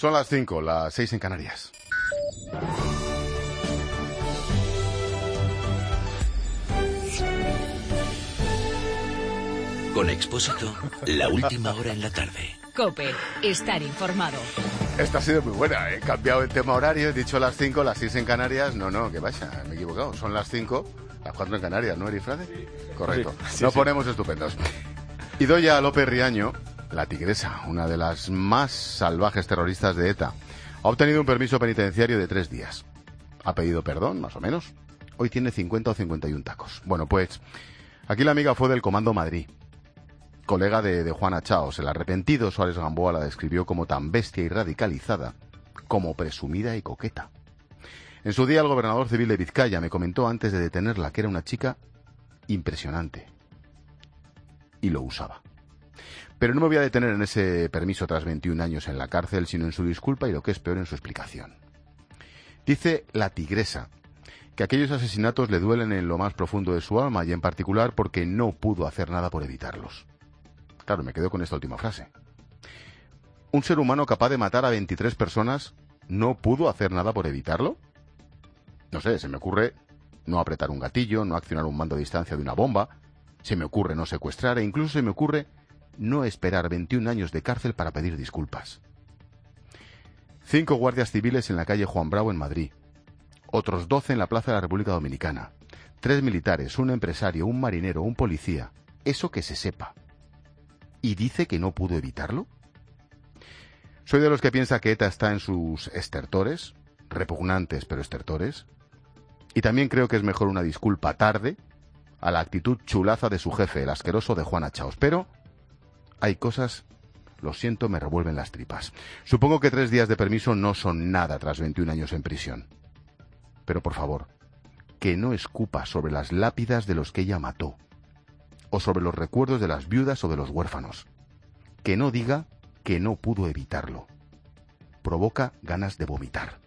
Son las 5, las 6 en Canarias. Con Expósito, la última hora en la tarde. COPE, estar informado. Esta ha sido muy buena, he cambiado el tema horario, he dicho las 5, las 6 en Canarias. No, ¿qué pasa? Me he equivocado, son las 5, las 4 en Canarias, ¿no, Erifrade? Sí. Correcto, sí, nos ponemos estupendos. Idoia López Riaño, la tigresa, una de las más salvajes terroristas de ETA, ha obtenido un permiso penitenciario de 3 días. Ha pedido perdón, más o menos. Hoy tiene 50 o 51 tacos. Bueno, pues aquí la amiga fue del Comando Madrid, colega de Juana Chaos. El arrepentido Suárez Gamboa la describió como tan bestia y radicalizada como presumida y coqueta. En su día el gobernador civil de Vizcaya me comentó antes de detenerla que era una chica impresionante y lo usaba. Pero no me voy a detener en ese permiso tras 21 años en la cárcel, sino en su disculpa y lo que es peor, en su explicación. Dice la tigresa que aquellos asesinatos le duelen en lo más profundo de su alma y en particular porque no pudo hacer nada por evitarlos. Claro, me quedo con esta última frase. ¿Un ser humano capaz de matar a 23 personas no pudo hacer nada por evitarlo? No sé, se me ocurre no apretar un gatillo, no accionar un mando a distancia de una bomba, se me ocurre no secuestrar e incluso se me ocurre no esperar 21 años de cárcel para pedir disculpas. 5 guardias civiles en la calle Juan Bravo en Madrid, otros 12 en la Plaza de la República Dominicana, 3 militares, un empresario, un marinero, un policía, eso que se sepa. ¿Y dice que no pudo evitarlo? Soy de los que piensa que ETA está en sus estertores, repugnantes pero estertores, y también creo que es mejor una disculpa tarde a la actitud chulaza de su jefe, el asqueroso de Juana Chaos. Pero hay cosas, lo siento, me revuelven las tripas. Supongo que 3 días de permiso no son nada tras 21 años en prisión. Pero por favor, que no escupa sobre las lápidas de los que ella mató, o sobre los recuerdos de las viudas o de los huérfanos. Que no diga que no pudo evitarlo. Provoca ganas de vomitar.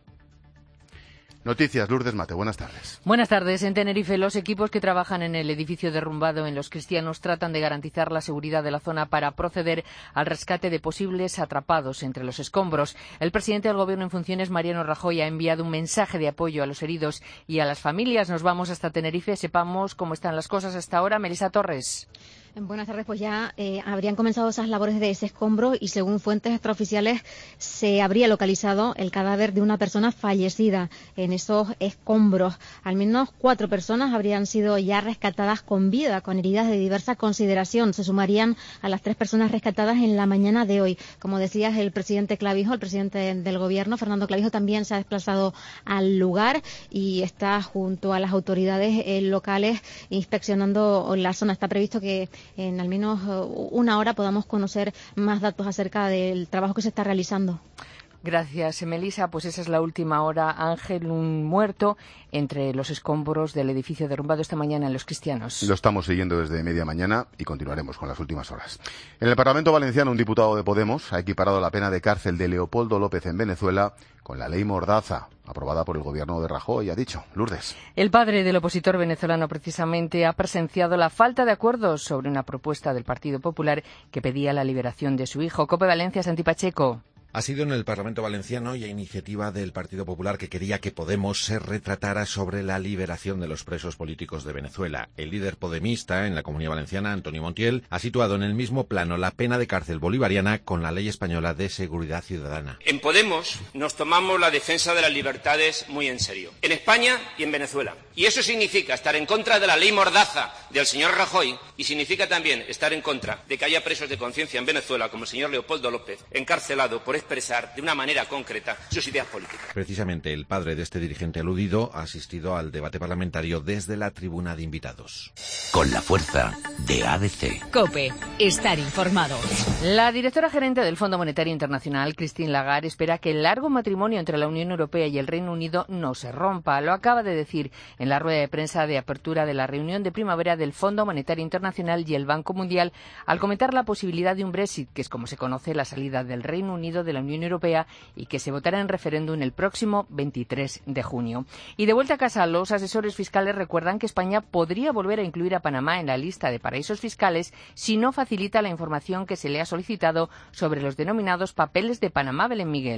Noticias, Lourdes Mate, buenas tardes. Buenas tardes. En Tenerife, los equipos que trabajan en el edificio derrumbado en Los Cristianos tratan de garantizar la seguridad de la zona para proceder al rescate de posibles atrapados entre los escombros. El presidente del Gobierno en funciones, Mariano Rajoy, ha enviado un mensaje de apoyo a los heridos y a las familias. Nos vamos hasta Tenerife, sepamos cómo están las cosas hasta ahora. Melissa Torres. Buenas tardes, pues ya habrían comenzado esas labores de ese escombro y según fuentes extraoficiales se habría localizado el cadáver de una persona fallecida en esos escombros. Al menos 4 personas habrían sido ya rescatadas con vida, con heridas de diversa consideración. Se sumarían a las 3 personas rescatadas en la mañana de hoy. Como decías, el presidente Clavijo, el presidente del Gobierno, Fernando Clavijo, también se ha desplazado al lugar y está junto a las autoridades locales inspeccionando la zona. Está previsto que en al menos una hora podamos conocer más datos acerca del trabajo que se está realizando. Gracias, Melissa. Pues esa es la última hora. Ángel, un muerto entre los escombros del edificio derrumbado esta mañana en Los Cristianos. Lo estamos siguiendo desde media mañana y continuaremos con las últimas horas. En el Parlamento Valenciano, un diputado de Podemos ha equiparado la pena de cárcel de Leopoldo López en Venezuela con la ley Mordaza, aprobada por el gobierno de Rajoy, ha dicho. Lourdes. El padre del opositor venezolano precisamente ha presenciado la falta de acuerdos sobre una propuesta del Partido Popular que pedía la liberación de su hijo. COPE Valencia, Santi Pacheco. Ha sido en el Parlamento Valenciano y a iniciativa del Partido Popular, que quería que Podemos se retratara sobre la liberación de los presos políticos de Venezuela. El líder podemista en la Comunidad Valenciana, Antonio Montiel, ha situado en el mismo plano la pena de cárcel bolivariana con la Ley Española de Seguridad Ciudadana. En Podemos nos tomamos la defensa de las libertades muy en serio, en España y en Venezuela. Y eso significa estar en contra de la ley Mordaza del señor Rajoy y significa también estar en contra de que haya presos de conciencia en Venezuela como el señor Leopoldo López, encarcelado por expresar de una manera concreta sus ideas políticas. Precisamente el padre de este dirigente aludido ha asistido al debate parlamentario desde la tribuna de invitados. Con la fuerza de ABC. COPE, estar informado. La directora gerente del Fondo Monetario Internacional, Christine Lagarde, espera que el largo matrimonio entre la Unión Europea y el Reino Unido no se rompa. Lo acaba de decir en la rueda de prensa de apertura de la reunión de primavera del Fondo Monetario Internacional y el Banco Mundial al comentar la posibilidad de un Brexit, que es como se conoce la salida del Reino Unido de la Unión Europea y que se votará en referéndum el próximo 23 de junio. Y de vuelta a casa, los asesores fiscales recuerdan que España podría volver a incluir a Panamá en la lista de paraísos fiscales si no facilita la información que se le ha solicitado sobre los denominados papeles de Panamá. Belén Miguel.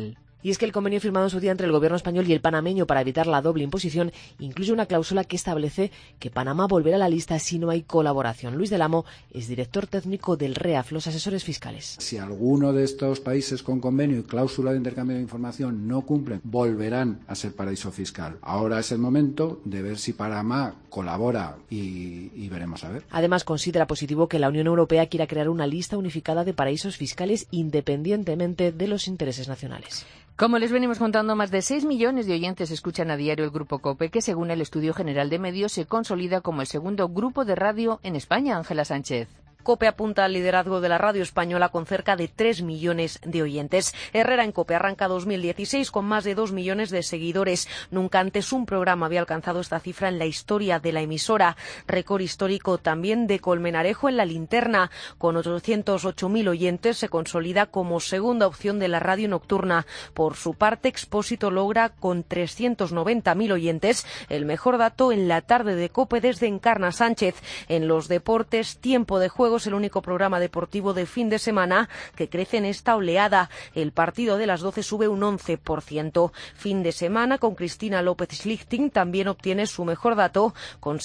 Y es que el convenio firmado en su día entre el gobierno español y el panameño para evitar la doble imposición incluye una cláusula que establece que Panamá volverá a la lista si no hay colaboración. Luis del Amo es director técnico del REAF, los asesores fiscales. Si alguno de estos países con convenio y cláusula de intercambio de información no cumplen, volverán a ser paraíso fiscal. Ahora es el momento de ver si Panamá colabora y veremos a ver. Además, considera positivo que la Unión Europea quiera crear una lista unificada de paraísos fiscales independientemente de los intereses nacionales. Como les venimos contando, más de 6 millones de oyentes escuchan a diario el Grupo COPE, que según el Estudio General de Medios se consolida como el segundo grupo de radio en España. Ángela Sánchez. COPE apunta al liderazgo de la radio española con cerca de 3 millones de oyentes. Herrera en COPE arranca 2016 con más de 2 millones de seguidores. Nunca antes un programa había alcanzado esta cifra en la historia de la emisora. Récord histórico también de Colmenarejo en La Linterna. Con 808.000 oyentes se consolida como segunda opción de la radio nocturna. Por su parte, Expósito logra con 390.000 oyentes el mejor dato en la tarde de COPE desde Encarna Sánchez. En los deportes, Tiempo de Juego es el único programa deportivo de fin de semana que crece en esta oleada. El partido de las 12 sube un 11%. Fin de semana con Cristina López Schlichting también obtiene su mejor dato con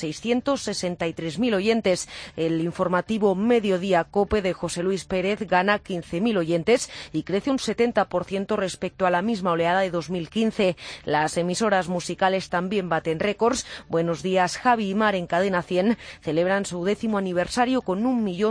663.000 oyentes. El informativo Mediodía COPE de José Luis Pérez gana 15.000 oyentes y crece un 70% respecto a la misma oleada de 2015. Las emisoras musicales también baten récords. Buenos Días, Javi y Mar en Cadena 100 celebran su 10º aniversario con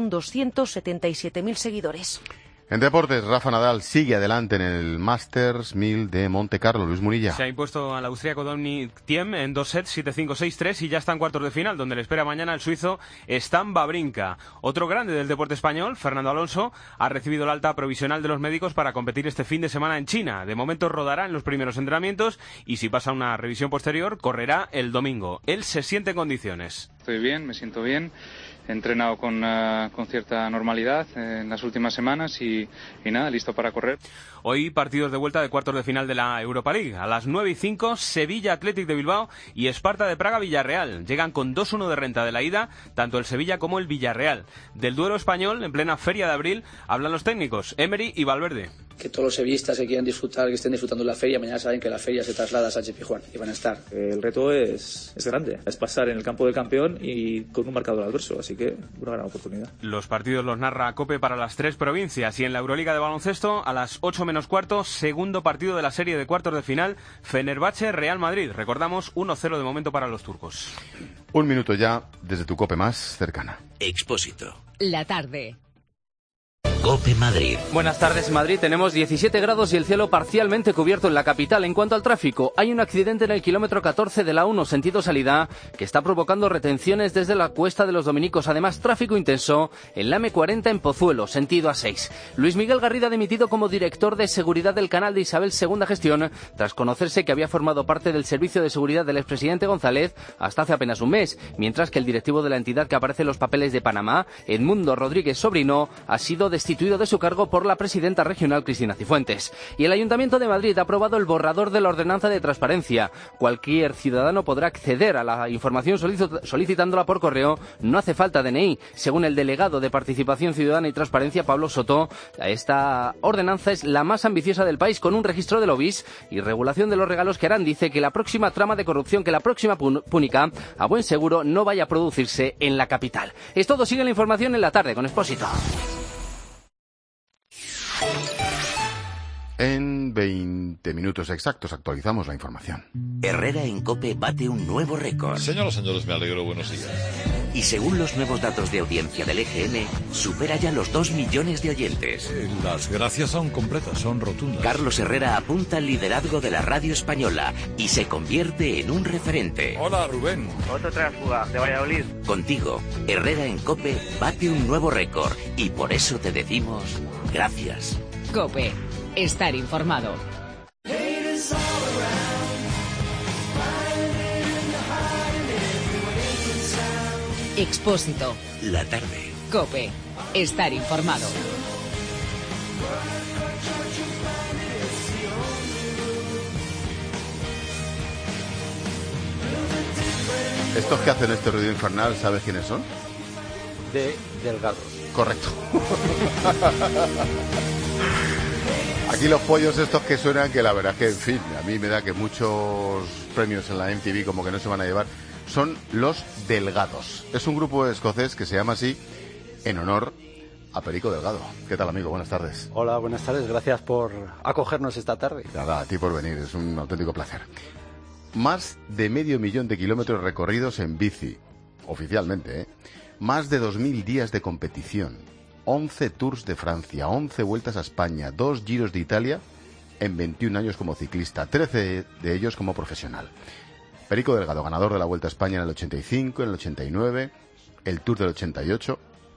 1.277.000 seguidores. En deportes, Rafa Nadal sigue adelante en el Masters 1000 de Monte Carlo. Luis Munilla. Se ha impuesto al austríaco Dominic Thiem en 2 sets, 7-5, 6-3 y ya está en cuartos de final, donde le espera mañana el suizo Stan Wawrinka. Otro grande del deporte español, Fernando Alonso, ha recibido la alta provisional de los médicos para competir este fin de semana en China. De momento rodará en los primeros entrenamientos y si pasa una revisión posterior, correrá el domingo. Él se siente en condiciones. Estoy bien, me siento bien. He entrenado con cierta normalidad en las últimas semanas y nada, listo para correr. Hoy partidos de vuelta de cuartos de final de la Europa League. A las 9:05, Sevilla Athletic de Bilbao y Esparta de Praga Villarreal. Llegan con 2-1 de renta de la ida, tanto el Sevilla como el Villarreal. Del duelo español, en plena feria de abril, hablan los técnicos, Emery y Valverde. Que todos los sevillistas que quieran disfrutar, que estén disfrutando de la feria, mañana saben que la feria se traslada a Sánchez Pizjuán y van a estar. El reto es grande, es pasar en el campo del campeón y con un marcador adverso, así que una gran oportunidad. Los partidos los narra COPE para las 3 provincias y en la Euroliga de baloncesto a las 8 menos cuarto, segundo partido de la serie de cuartos de final, Fenerbahce-Real Madrid. Recordamos 1-0 de momento para los turcos. Un minuto ya desde tu COPE más cercana. Expósito. La tarde. COPE Madrid. Buenas tardes, Madrid. Tenemos 17 grados y el cielo parcialmente cubierto en la capital. En cuanto al tráfico, hay un accidente en el kilómetro 14 de la 1, sentido salida, que está provocando retenciones desde la Cuesta de los Dominicos. Además, tráfico intenso en la M40 en Pozuelo, sentido A6. Luis Miguel Garrido ha dimitido como director de seguridad del canal de Isabel II Gestión, tras conocerse que había formado parte del servicio de seguridad del expresidente González hasta hace apenas un mes, mientras que el directivo de la entidad que aparece en los papeles de Panamá, Edmundo Rodríguez Sobrino, ha sido destituido de su cargo por la presidenta regional Cristina Cifuentes. Y el Ayuntamiento de Madrid ha aprobado el borrador de la ordenanza de transparencia. Cualquier ciudadano podrá acceder a la información solicitándola por correo. No hace falta DNI. Según el delegado de Participación Ciudadana y Transparencia, Pablo Soto, esta ordenanza es la más ambiciosa del país, con un registro de lobbies y regulación de los regalos que harán. Dice que la próxima trama de corrupción, que la próxima púnica, a buen seguro no vaya a producirse en la capital. Es todo. Sigue la información en la tarde con Expósito. En 20 minutos exactos actualizamos la información. Herrera en COPE bate un nuevo récord. Señoras y señores, me alegro, buenos días. Y según los nuevos datos de audiencia del EGM, supera ya los 2 millones de oyentes. Las gracias son completas, son rotundas. Carlos Herrera apunta al liderazgo de la radio española y se convierte en un referente. Hola, Rubén. Otro transfuga de Valladolid. Contigo, Herrera en COPE bate un nuevo récord y por eso te decimos gracias. COPE. Estar informado. Expósito. La tarde. COPE. Estar informado. Estos que hacen este ruido infernal, ¿sabes quiénes son? De Delgados. Correcto. Aquí los pollos estos que suenan, que la verdad que, en fin, a mí me da que muchos premios en la MTV como que no se van a llevar, son Los Delgados. Es un grupo escocés que se llama así en honor a Perico Delgado. ¿Qué tal, amigo? Buenas tardes. Hola, buenas tardes. Gracias por acogernos esta tarde. Nada, a ti por venir. Es un auténtico placer. Más de 500.000 de kilómetros recorridos en bici, oficialmente, ¿eh? Más de 2.000 días de competición, 11 Tours de Francia, 11 vueltas a España, 2 Giros de Italia en 21 años como ciclista, 13 de ellos como profesional. Perico Delgado, ganador de la Vuelta a España en el 85, en el 89, el Tour del 88...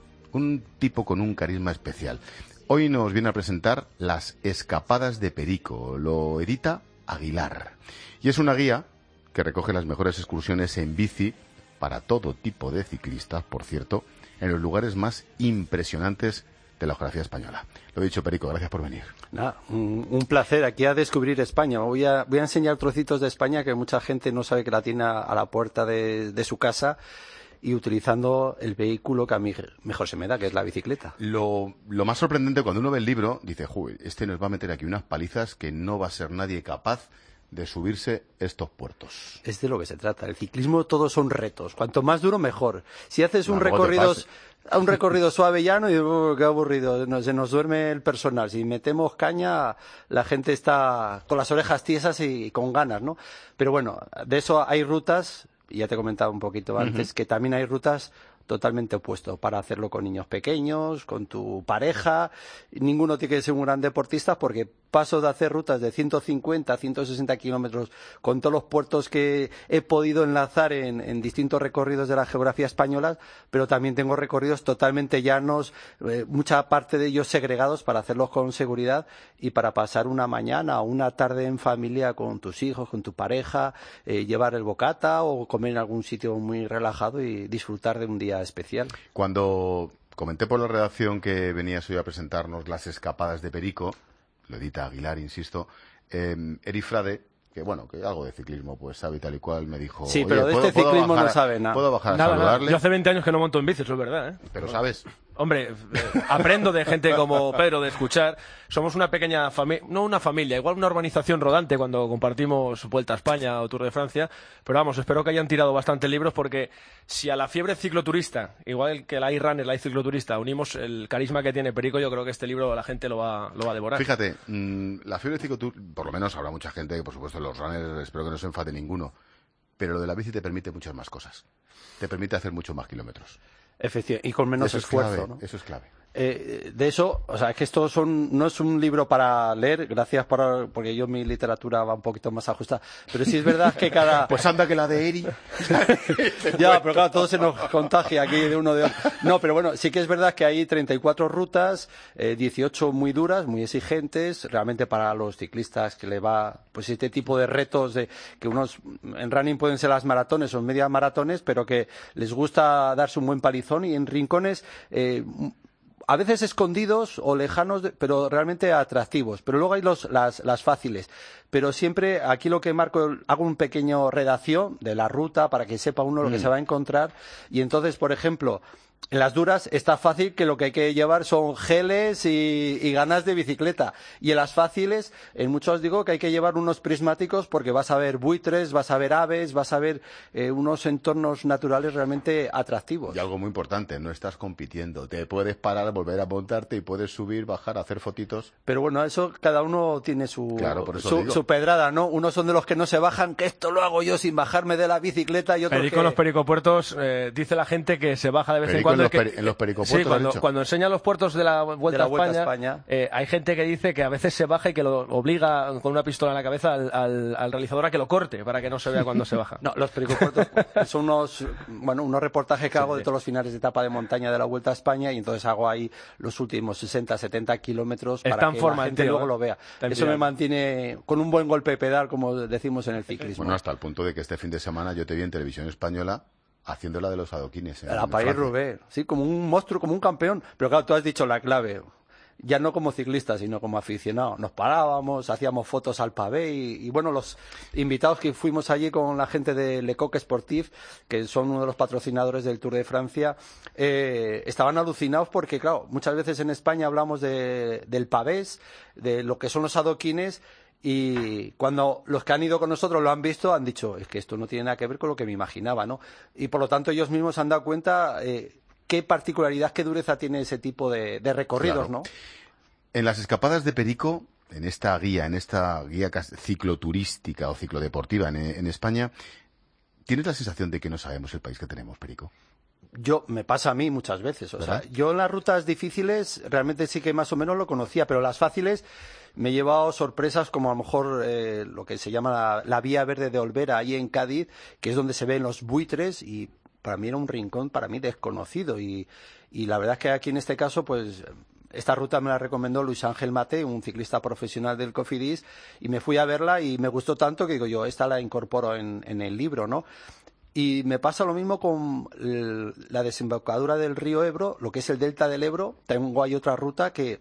un tipo con un carisma especial. Hoy nos viene a presentar Las Escapadas de Perico. Lo edita Aguilar. Y es una guía que recoge las mejores excursiones en bici para todo tipo de ciclistas, por cierto, en los lugares más impresionantes de la geografía española. Lo dicho, Perico, gracias por venir. Nada, un placer aquí a descubrir España. Voy a enseñar trocitos de España que mucha gente no sabe que la tiene a la puerta de su casa, y utilizando el vehículo que a mí mejor se me da, que es la bicicleta. Lo más sorprendente cuando uno ve el libro, dice, este nos va a meter aquí unas palizas que no va a ser nadie capaz de subirse estos puertos. Es de lo que se trata. El ciclismo todos son retos. Cuanto más duro, mejor. Si haces un recorrido suave llano, y qué aburrido, se nos duerme el personal. Si metemos caña, la gente está con las orejas tiesas y con ganas, ¿no? Pero bueno, de eso hay rutas, y ya te he comentado un poquito antes, que también hay rutas totalmente opuestas para hacerlo con niños pequeños, con tu pareja. Ninguno tiene que ser un gran deportista, porque paso de hacer rutas de 150, 160 kilómetros con todos los puertos que he podido enlazar en distintos recorridos de la geografía española, pero también tengo recorridos totalmente llanos, mucha parte de ellos segregados para hacerlos con seguridad y para pasar una mañana o una tarde en familia con tus hijos, con tu pareja, llevar el bocata o comer en algún sitio muy relajado y disfrutar de un día especial. Cuando comenté por la redacción que venías hoy a presentarnos Las Escapadas de Perico, lo edita Aguilar, insisto, Eri Frade, que bueno, que algo de ciclismo pues sabe y tal y cual, me dijo... Sí, pero de este ciclismo no sabe nada. ¿Puedo bajar a saludarle? Yo hace 20 años que no monto en bici, eso es verdad, ¿eh? Pero sabes... Hombre, aprendo de gente como Pedro, de escuchar. Somos una pequeña familia, no una familia, igual una urbanización rodante cuando compartimos Vuelta a España o Tour de Francia. Pero vamos, espero que hayan tirado bastantes libros, porque si a la fiebre cicloturista, igual que la iRunner, la cicloturista, unimos el carisma que tiene Perico, yo creo que este libro la gente lo va a devorar. Fíjate, la fiebre cicloturista, por lo menos habrá mucha gente, por supuesto los runners, espero que no se enfade ninguno, pero lo de la bici te permite muchas más cosas. Te permite hacer muchos más kilómetros. Efectivamente, y con menos esfuerzo, ¿no? Eso es clave. De eso, o sea, es que esto no es un libro para leer, porque yo mi literatura va un poquito más ajustada, pero sí es verdad que cada... Pues anda que la de Eri... Ya, pero claro, todo se nos contagia aquí de uno de otro. No, pero bueno, sí que es verdad que hay 34 rutas, 18 muy duras, muy exigentes, realmente para los ciclistas que le va, pues este tipo de retos que unos en running pueden ser las maratones o media maratones, pero que les gusta darse un buen palizón, y en rincones... a veces escondidos o lejanos, pero realmente atractivos. Pero luego hay las fáciles. Pero siempre aquí lo que marco, hago un pequeño redacción de la ruta para que sepa uno lo que se va a encontrar. Y entonces, por ejemplo, en las duras está fácil, que lo que hay que llevar son geles y ganas de bicicleta. Y en las fáciles, en muchos digo que hay que llevar unos prismáticos, porque vas a ver buitres, vas a ver aves, vas a ver unos entornos naturales realmente atractivos. Y algo muy importante, no estás compitiendo. Te puedes parar, volver a montarte y puedes subir, bajar, hacer fotitos. Pero bueno, eso cada uno tiene su pedrada, ¿no? Unos son de los que no se bajan, que esto lo hago yo sin bajarme de la bicicleta, y otros Perico en los pericopuertos, dice la gente que se baja de vez en cuando. En los pericopuertos, sí, cuando enseña los puertos de la Vuelta a España, hay gente que dice que a veces se baja y que lo obliga con una pistola en la cabeza al realizador a que lo corte para que no se vea cuando se baja. No, los pericopuertos son unos reportajes que hago de todos los finales de etapa de montaña de la Vuelta a España, y entonces hago ahí los últimos 60, 70 kilómetros para que la gente luego lo vea. Eso me mantiene con un buen golpe de pedal, como decimos en el ciclismo. Bueno, hasta el punto de que este fin de semana yo te vi en Televisión Española haciéndola de los adoquines. La París-Roubaix, sí, como un monstruo, como un campeón. Pero claro, tú has dicho la clave. ya no como ciclistas, sino como aficionados. Nos parábamos, hacíamos fotos al pavé y bueno, los invitados que fuimos allí con la gente de Le Coq Sportif, que son uno de los patrocinadores del Tour de Francia, estaban alucinados porque, claro, muchas veces en España hablamos del pavés, de lo que son los adoquines, y cuando los que han ido con nosotros lo han visto, han dicho, es que esto no tiene nada que ver con lo que me imaginaba, ¿no? Y por lo tanto ellos mismos se han dado cuenta qué particularidad, qué dureza tiene ese tipo de recorridos, claro, ¿no? En las escapadas de Perico, en esta guía cicloturística o ciclodeportiva en España, ¿tienes la sensación de que no sabemos el país que tenemos, Perico? Me pasa a mí muchas veces. O sea, yo en las rutas difíciles realmente sí que más o menos lo conocía, pero las fáciles me he llevado sorpresas como a lo mejor lo que se llama la Vía Verde de Olvera, ahí en Cádiz, que es donde se ven los buitres, y para mí era un rincón desconocido. Y la verdad es que aquí en este caso, pues esta ruta me la recomendó Luis Ángel Mate, un ciclista profesional del Cofidis, y me fui a verla y me gustó tanto que digo yo, esta la incorporo en el libro, ¿no? Y me pasa lo mismo con la desembocadura del río Ebro, lo que es el delta del Ebro. Tengo ahí otra ruta que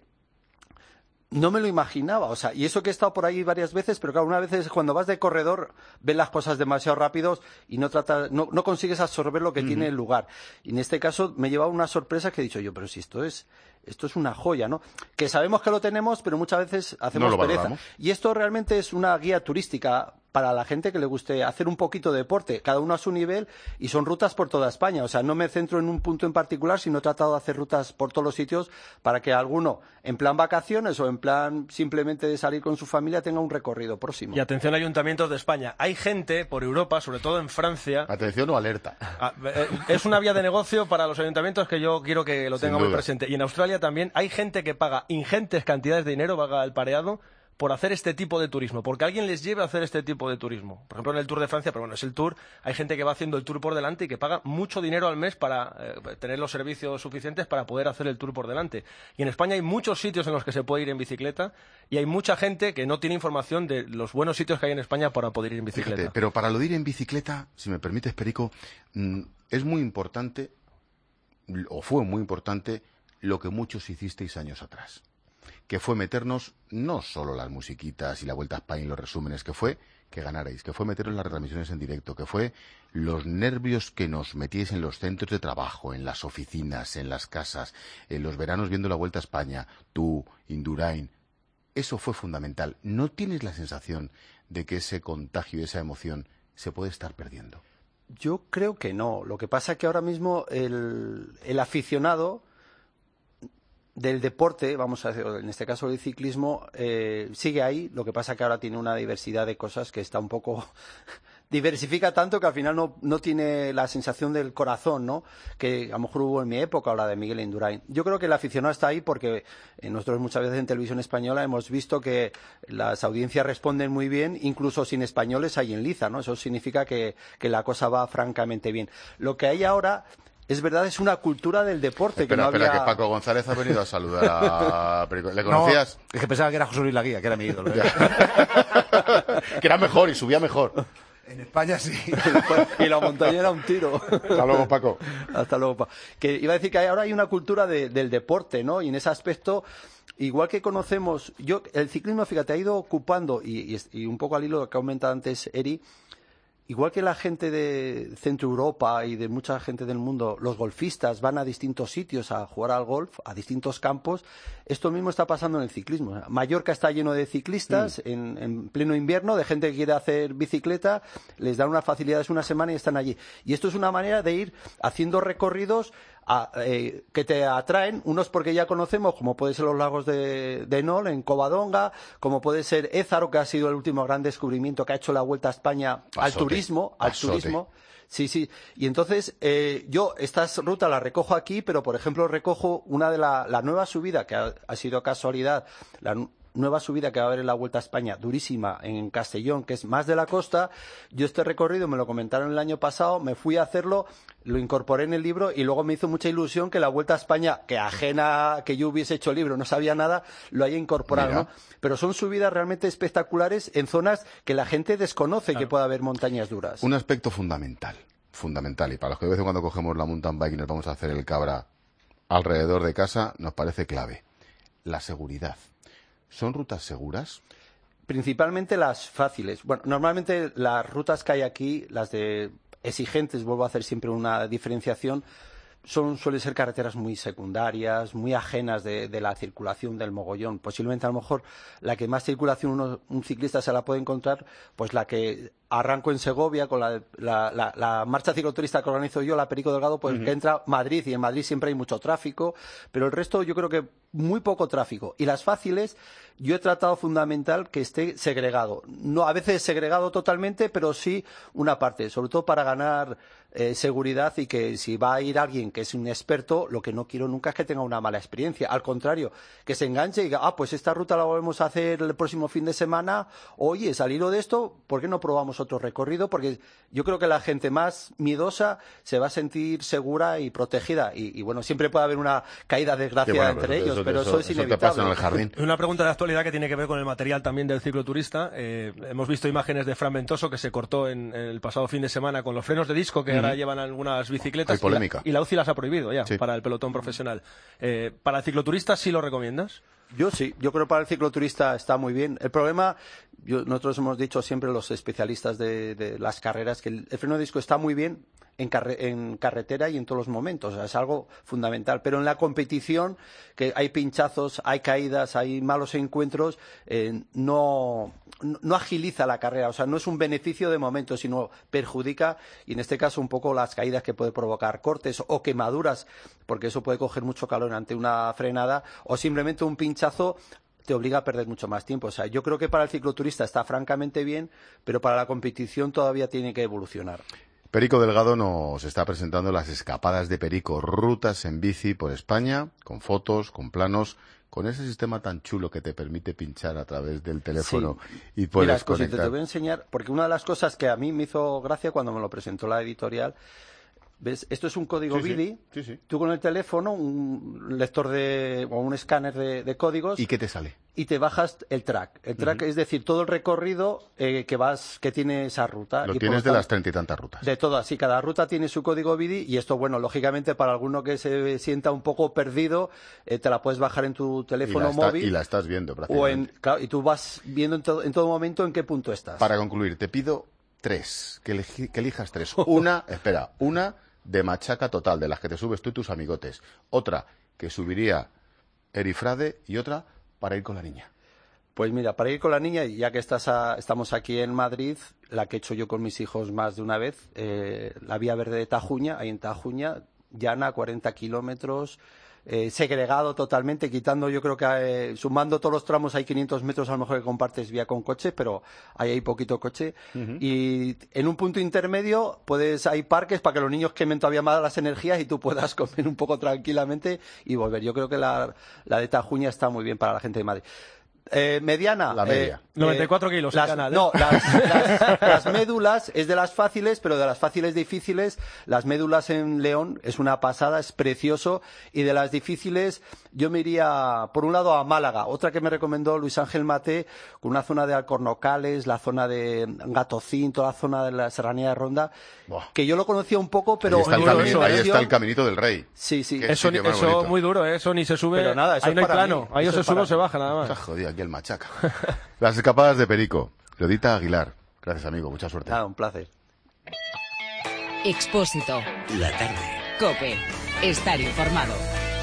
no me lo imaginaba, o sea, y eso que he estado por ahí varias veces, pero claro, una vez cuando vas de corredor ves las cosas demasiado rápidos y no consigues absorber lo que tiene el lugar. Y en este caso me he llevado una sorpresa que he dicho yo, pero si esto es una joya, ¿no? Que sabemos que lo tenemos, pero muchas veces hacemos pereza. Y esto realmente es una guía turística para la gente que le guste hacer un poquito de deporte, cada uno a su nivel, y son rutas por toda España. O sea, no me centro en un punto en particular, sino he tratado de hacer rutas por todos los sitios para que alguno, en plan vacaciones o en plan simplemente de salir con su familia, tenga un recorrido próximo. Y atención, ayuntamientos de España. Hay gente por Europa, sobre todo en Francia... Atención o alerta. Es una vía de negocio para los ayuntamientos que yo quiero que lo tenga muy presente. Y en Australia también hay gente que paga ingentes cantidades de dinero, vaga el pareado, por hacer este tipo de turismo, porque alguien les lleve a hacer este tipo de turismo. Por ejemplo, en el Tour de Francia, pero bueno, es el Tour, hay gente que va haciendo el Tour por delante y que paga mucho dinero al mes para tener los servicios suficientes para poder hacer el Tour por delante. Y en España hay muchos sitios en los que se puede ir en bicicleta y hay mucha gente que no tiene información de los buenos sitios que hay en España para poder ir en bicicleta. Fíjate, pero para lo de ir en bicicleta, si me permites, Perico, es muy importante, o fue muy importante, lo que muchos hicisteis años atrás, que fue meternos no solo las musiquitas y la Vuelta a España y los resúmenes, que fue que ganarais, que fue meteros las retransmisiones en directo, que fue los nervios que nos metíais en los centros de trabajo, en las oficinas, en las casas, en los veranos viendo la Vuelta a España, tú, Indurain. Eso fue fundamental. ¿No tienes la sensación de que ese contagio y esa emoción se puede estar perdiendo? Yo creo que no. Lo que pasa es que ahora mismo el aficionado del deporte, vamos a decir, en este caso del ciclismo, sigue ahí. Lo que pasa es que ahora tiene una diversidad de cosas que está un poco... diversifica tanto que al final no tiene la sensación del corazón, ¿no? Que a lo mejor hubo en mi época, o la de Miguel Indurain. Yo creo que el aficionado está ahí porque nosotros muchas veces en televisión española hemos visto que las audiencias responden muy bien, incluso sin españoles hay en liza, ¿no? Eso significa que la cosa va francamente bien. Lo que hay ahora... Es verdad, es una cultura del deporte. Espera, que Paco González ha venido a saludar a Perico. ¿Le conocías? No, es que pensaba que era José Luis Laguía, que era mi ídolo. Que era mejor y subía mejor. En España sí. Y la montaña era un tiro. Hasta luego, Paco. Hasta luego, Paco. Que iba a decir que ahora hay una cultura del deporte, ¿no? Y en ese aspecto, igual que conocemos... el ciclismo, fíjate, ha ido ocupando, y un poco al hilo de lo que ha comentado antes Eri, igual que la gente de Centro Europa y de mucha gente del mundo, los golfistas van a distintos sitios a jugar al golf, a distintos campos, esto mismo está pasando en el ciclismo. Mallorca está lleno de ciclistas en pleno invierno, de gente que quiere hacer bicicleta, les dan unas facilidades una semana y están allí. Y esto es una manera de ir haciendo recorridos que te atraen, unos porque ya conocemos, como puede ser los lagos de Nol, en Covadonga, como puede ser Ézaro, que ha sido el último gran descubrimiento que ha hecho la Vuelta a España al turismo. Sí. Y entonces yo estas rutas las recojo aquí, pero por ejemplo recojo una de la nueva subida, que ha sido casualidad, la nueva subida que va a haber en la Vuelta a España, durísima, en Castellón, que es más de la costa. Yo este recorrido me lo comentaron el año pasado, me fui a hacerlo, lo incorporé en el libro y luego me hizo mucha ilusión que la Vuelta a España, que ajena que yo hubiese hecho el libro, no sabía nada, lo haya incorporado, ¿no? Pero son subidas realmente espectaculares en zonas que la gente desconoce que pueda haber montañas duras. Un aspecto fundamental, y para los que de vez en cuando cogemos la mountain bike y nos vamos a hacer el cabra alrededor de casa, nos parece clave. la seguridad. ¿Son rutas seguras? Principalmente las fáciles. Bueno, normalmente las rutas que hay aquí, las de exigentes, vuelvo a hacer siempre una diferenciación, suelen ser carreteras muy secundarias, muy ajenas de la circulación del mogollón. Posiblemente a lo mejor la que más circulación un ciclista se la puede encontrar, pues la que arranco en Segovia con la marcha cicloturista que organizo yo, la Perico Delgado, pues que entra Madrid, y en Madrid siempre hay mucho tráfico, pero el resto yo creo que muy poco tráfico. Y las fáciles, yo he tratado fundamental que esté segregado. No, a veces segregado totalmente, pero sí una parte, sobre todo para ganar seguridad, y que si va a ir alguien que es un experto, lo que no quiero nunca es que tenga una mala experiencia. Al contrario, que se enganche y diga, pues esta ruta la volvemos a hacer el próximo fin de semana. Oye, al hilo de esto, ¿por qué no probamos otro recorrido? Porque yo creo que la gente más miedosa se va a sentir segura y protegida. Y bueno, siempre puede haber una caída de desgracia entre ellos, pero eso es inevitable. Te pasa en el jardín. Una pregunta de actualidad que tiene que ver con el material también del cicloturista. Hemos visto imágenes de Fran Ventoso, que se cortó en el pasado fin de semana con los frenos de disco que ahora llevan algunas bicicletas. Hay polémica. Y la UCI las ha prohibido ya para el pelotón profesional. ¿Para el cicloturista sí lo recomiendas? Yo sí, yo creo que para el cicloturista está muy bien. El problema, nosotros hemos dicho siempre, los especialistas de las carreras, que el freno de disco está muy bien en carretera y en todos los momentos, o sea, es algo fundamental. Pero en la competición, que hay pinchazos, hay caídas, hay malos encuentros, no agiliza la carrera, o sea, no es un beneficio de momento, sino perjudica, y en este caso un poco las caídas que puede provocar cortes o quemaduras, porque eso puede coger mucho calor ante una frenada, o simplemente un pinchazo te obliga a perder mucho más tiempo. O sea, yo creo que para el cicloturista está francamente bien, pero para la competición todavía tiene que evolucionar. Perico Delgado nos está presentando las escapadas de Perico, rutas en bici por España, con fotos, con planos, con ese sistema tan chulo que te permite pinchar a través del teléfono y puedes conectar. Te voy a enseñar, porque una de las cosas que a mí me hizo gracia cuando me lo presentó la editorial, ¿ves? Esto es un código BIDI. Sí. Tú con el teléfono, un lector o un escáner de códigos. ¿Y qué te sale? Y te bajas el track. El track es decir, todo el recorrido que tiene esa ruta. Lo tienes de las 30 y tantas rutas. De todas, sí. Cada ruta tiene su código BIDI, y esto, bueno, lógicamente para alguno que se sienta un poco perdido, te la puedes bajar en tu teléfono móvil. Y la estás viendo prácticamente. Y tú vas viendo en todo momento en qué punto estás. Para concluir, te pido 3, que elijas 3. Una de machaca total, de las que te subes tú y tus amigotes. Otra que subiría Erifrade, y otra para ir con la niña. Pues mira, para ir con la niña, ya que estamos aquí en Madrid, la que he hecho yo con mis hijos más de una vez, la Vía Verde de Tajuña, ahí en Tajuña, llana, 40 kilómetros, segregado totalmente, quitando, yo creo que sumando todos los tramos hay 500 metros a lo mejor que compartes vía con coche, pero ahí hay poquito coche. Y en un punto intermedio hay parques para que los niños quemen todavía más las energías y tú puedas comer un poco tranquilamente y volver. Yo creo que la de Tajuña está muy bien para la gente de Madrid. Mediana. La media. 94 kilos en canal. No, las médulas es de las fáciles, pero de las fáciles difíciles, las médulas en León es una pasada, es precioso. Y de las difíciles, yo me iría, por un lado, a Málaga. Otra que me recomendó Luis Ángel Maté, con una zona de Alcornocales, la zona de Gatocín, toda la zona de la Serranía de Ronda, que yo lo conocía un poco, pero... Ahí está el Caminito del Rey. Sí. Eso muy duro, eso ni se sube. Pero nada, eso ahí no hay plano. Ahí o se sube o se baja, nada más. Jodido, aquí el machaca. Las escapadas de Perico. Lodita Aguilar. Gracias, amigo. Mucha suerte. Nada, un placer. Expósito. La tarde. COPE. Estar informado.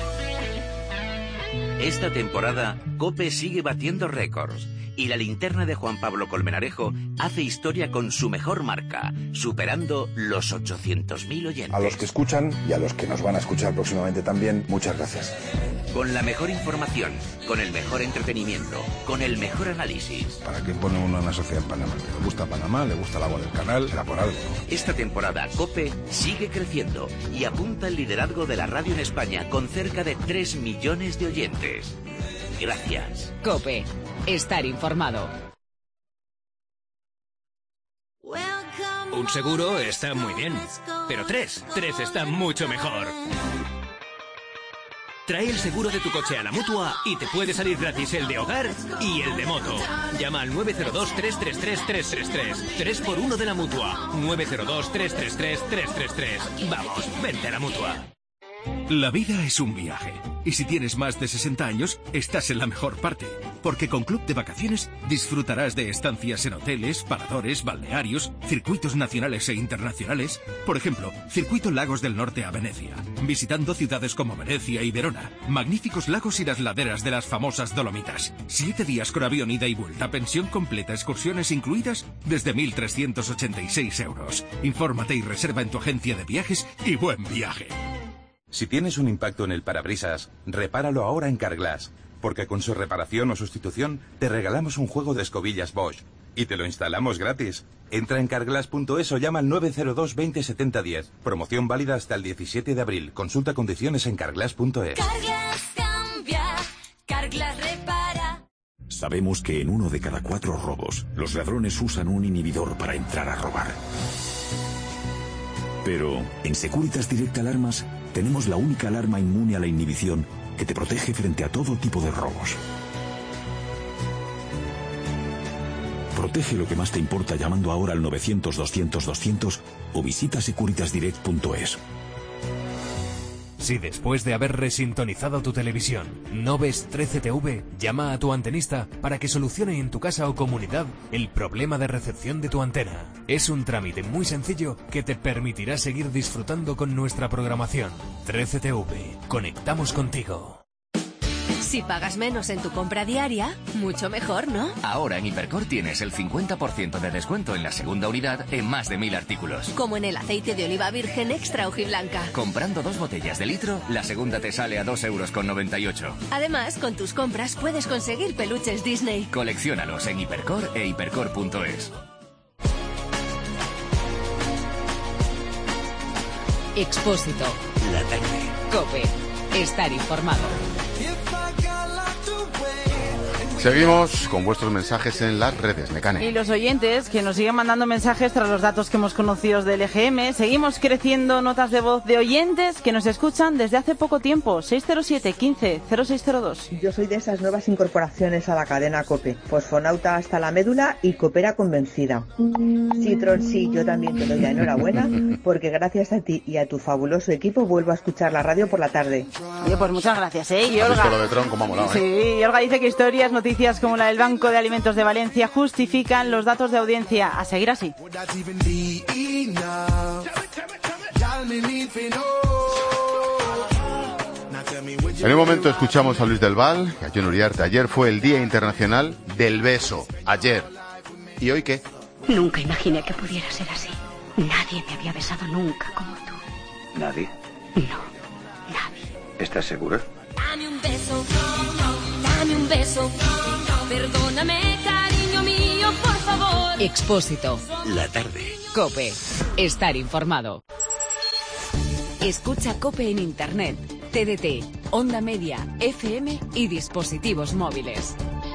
Esta temporada, COPE sigue batiendo récords y la linterna de Juan Pablo Colmenarejo hace historia con su mejor marca, superando los 800.000 oyentes. A los que escuchan y a los que nos van a escuchar próximamente también, muchas gracias. Con la mejor información, con el mejor entretenimiento, con el mejor análisis. ¿Para qué pone uno una sociedad en Panamá? Que le gusta Panamá, le gusta el agua del canal, será por algo. Esta temporada COPE sigue creciendo y apunta el liderazgo de la radio en España con cerca de 3 millones de oyentes. Gracias. COPE. Estar informado. Un seguro está muy bien, pero tres está mucho mejor. Trae el seguro de tu coche a la Mutua y te puede salir gratis el de hogar y el de moto. Llama al 902-333-333. 3x1 de la Mutua. 902-333-333. Vamos, vente a la Mutua. La vida es un viaje, y si tienes más de 60 años, estás en la mejor parte, porque con Club de Vacaciones disfrutarás de estancias en hoteles, paradores, balnearios, circuitos nacionales e internacionales, por ejemplo, Circuito Lagos del Norte a Venecia, visitando ciudades como Venecia y Verona, magníficos lagos y las laderas de las famosas Dolomitas, 7 días con avión ida y vuelta, pensión completa, excursiones incluidas, desde 1.386 euros. Infórmate y reserva en tu agencia de viajes y buen viaje. Si tienes un impacto en el parabrisas, repáralo ahora en Carglass, porque con su reparación o sustitución te regalamos un juego de escobillas Bosch y te lo instalamos gratis. Entra en carglass.es o llama al 902 20 70 10. Promoción válida hasta el 17 de abril. Consulta condiciones en carglass.es. Carglass cambia, Carglass repara. Sabemos que en 1 de cada 4 robos, los ladrones usan un inhibidor para entrar a robar. Pero en Securitas Direct Alarmas tenemos la única alarma inmune a la inhibición que te protege frente a todo tipo de robos. Protege lo que más te importa llamando ahora al 900-200-200 o visita securitasdirect.es. Si después de haber resintonizado tu televisión no ves 13TV, llama a tu antenista para que solucione en tu casa o comunidad el problema de recepción de tu antena. Es un trámite muy sencillo que te permitirá seguir disfrutando con nuestra programación. 13TV, conectamos contigo. Si pagas menos en tu compra diaria, mucho mejor, ¿no? Ahora en Hipercor tienes el 50% de descuento en la segunda unidad en más de 1.000 artículos. Como en el aceite de oliva virgen extra hojiblanca. Comprando 2 botellas de litro, la segunda te sale a 2,98 €. Además, con tus compras puedes conseguir peluches Disney. Colecciónalos en Hipercor e hipercor.es. Expósito. La tarde. COPE. Estar informado. Seguimos con vuestros mensajes en las redes, Mecane. Y los oyentes que nos siguen mandando mensajes tras los datos que hemos conocido del EGM. Seguimos creciendo notas de voz de oyentes que nos escuchan desde hace poco tiempo. 607 15 0602. Yo soy de esas nuevas incorporaciones a la cadena COPE. Fosfonauta hasta la médula y copera convencida. Citrón, sí, yo también te doy la enhorabuena porque gracias a ti y a tu fabuloso equipo vuelvo a escuchar la radio por la tarde. Oye, pues muchas gracias, ¿eh? Y ¿Has Olga... visto lo de Tron cómo ha molado, Sí, y Olga dice que historias, noticias como la del Banco de Alimentos de Valencia justifican los datos de audiencia. A seguir así. En un momento escuchamos a Luis del Val y a Jon Uriarte. Ayer fue el Día Internacional del Beso. Ayer. ¿Y hoy qué? Nunca imaginé que pudiera ser así. Nadie me había besado nunca como tú. ¿Nadie? No, nadie. ¿Estás segura? Dame un beso, dame un beso. Perdóname, cariño mío, por favor. Expósito. La tarde. COPE. Estar informado. Escucha COPE en Internet, TDT, Onda Media, FM y dispositivos móviles.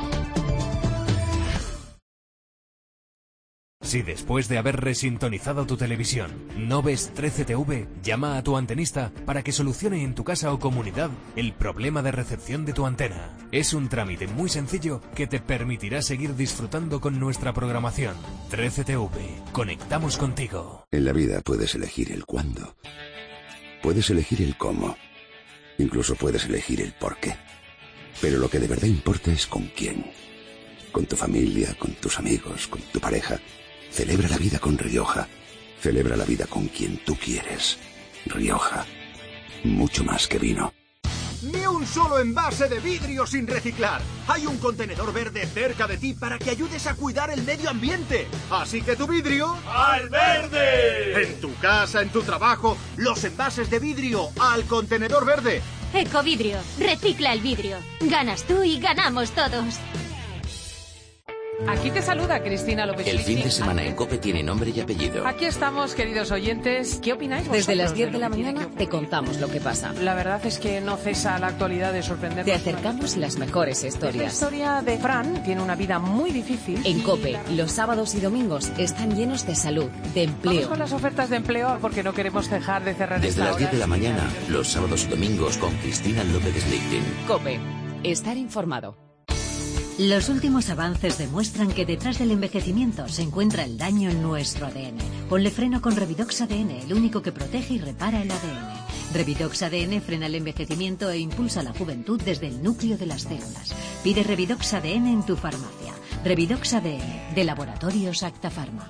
Si después de haber resintonizado tu televisión no ves 13TV, llama a tu antenista para que solucione en tu casa o comunidad el problema de recepción de tu antena. Es un trámite muy sencillo que te permitirá seguir disfrutando con nuestra programación. 13TV, conectamos contigo. En la vida puedes elegir el cuándo, puedes elegir el cómo, incluso puedes elegir el por qué. Pero lo que de verdad importa es con quién. Con tu familia, con tus amigos, con tu pareja. Celebra la vida con Rioja. Celebra la vida con quien tú quieres. Rioja. Mucho más que vino. Ni un solo envase de vidrio sin reciclar. Hay un contenedor verde cerca de ti para que ayudes a cuidar el medio ambiente. Así que tu vidrio... ¡al verde! En tu casa, en tu trabajo, los envases de vidrio al contenedor verde. Ecovidrio. Recicla el vidrio. Ganas tú y ganamos todos. Aquí te saluda Cristina López. El fin de semana en COPE tiene nombre y apellido. Aquí estamos, queridos oyentes. ¿Qué opináis vosotros? Desde las 10 de la mañana te contamos lo que pasa. La verdad es que no cesa la actualidad de sorprendernos. Te acercamos las mejores historias. La historia de Fran tiene una vida muy difícil. En COPE, los sábados y domingos están llenos de salud, de empleo. Vamos con las ofertas de empleo porque no queremos dejar de cerrar Desde esta las 10 de la hora. mañana, los sábados y domingos con Cristina López Lichting. COPE. Estar informado. Los últimos avances demuestran que detrás del envejecimiento se encuentra el daño en nuestro ADN. Ponle freno con Revidox ADN, el único que protege y repara el ADN. Revidox ADN frena el envejecimiento e impulsa la juventud desde el núcleo de las células. Pide Revidox ADN en tu farmacia. Revidox ADN, de Laboratorios Acta Pharma.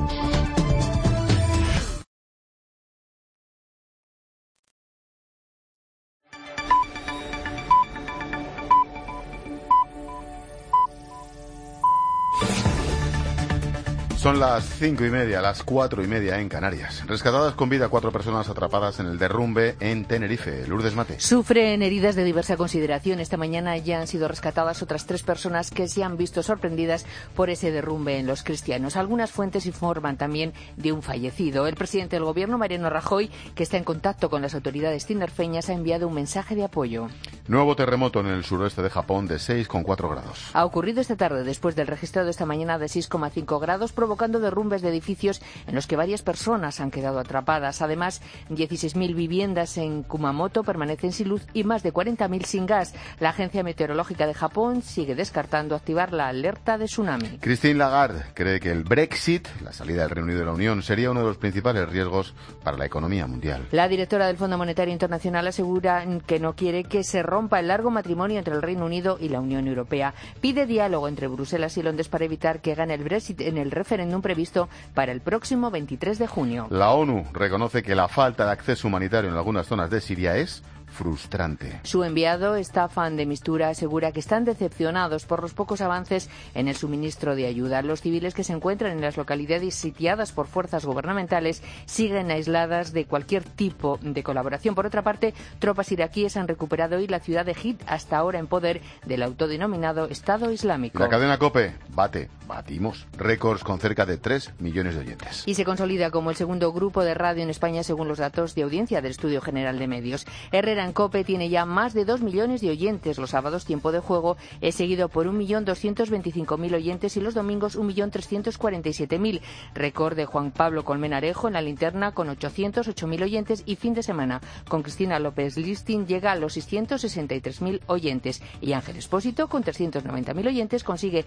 Son las 5:30, las 4:30 en Canarias. Rescatadas con vida 4 personas atrapadas en el derrumbe en Tenerife. Lourdes Mate. Sufren heridas de diversa consideración. Esta mañana ya han sido rescatadas otras 3 personas que se han visto sorprendidas por ese derrumbe en Los Cristianos. Algunas fuentes informan también de un fallecido. El presidente del Gobierno, Mariano Rajoy, que está en contacto con las autoridades tinerfeñas, ha enviado un mensaje de apoyo. Nuevo terremoto en el suroeste de Japón de 6,4 grados. Ha ocurrido esta tarde después del registrado esta mañana de 6,5 grados, provocando derrumbes de edificios en los que varias personas han quedado atrapadas. Además, 16.000 viviendas en Kumamoto permanecen sin luz y más de 40.000 sin gas. La Agencia Meteorológica de Japón sigue descartando activar la alerta de tsunami. Christine Lagarde cree que el Brexit, la salida del Reino Unido de la Unión, sería uno de los principales riesgos para la economía mundial. La directora del Fondo Monetario Internacional asegura que no quiere que se rompa el largo matrimonio entre el Reino Unido y la Unión Europea. Pide diálogo entre Bruselas y Londres para evitar que gane el Brexit en el referéndum previsto para el próximo 23 de junio. La ONU reconoce que la falta de acceso humanitario en algunas zonas de Siria es frustrante. Su enviado, Staffan de Mistura, asegura que están decepcionados por los pocos avances en el suministro de ayuda. Los civiles que se encuentran en las localidades sitiadas por fuerzas gubernamentales siguen aisladas de cualquier tipo de colaboración. Por otra parte, tropas iraquíes han recuperado hoy la ciudad de Hit, hasta ahora en poder del autodenominado Estado Islámico. La cadena COPE batimos récords con cerca de 3 millones de oyentes. Y se consolida como el segundo grupo de radio en España según los datos de audiencia del Estudio General de Medios. Herrera en COPE tiene ya más de 2 millones de oyentes. Los sábados, tiempo de juego, es seguido por 1.225.000 oyentes y los domingos 1.347.000. Récord de Juan Pablo Colmenarejo en la linterna con 808.000 oyentes y fin de semana con Cristina López Listing llega a los 663.000 oyentes. Y Ángel Expósito con 390.000 oyentes consigue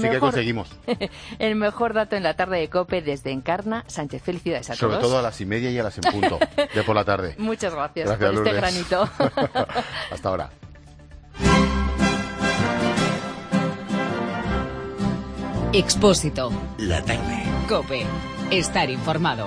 el mejor dato en la tarde de COPE desde Encarna. Sánchez, felicidades a todos. Sobre todo a las 1:30 y a las en punto de por la tarde. Muchas gracias por Lourdes. este granito. Hasta ahora. Expósito. La tarde. COPE. Estar informado.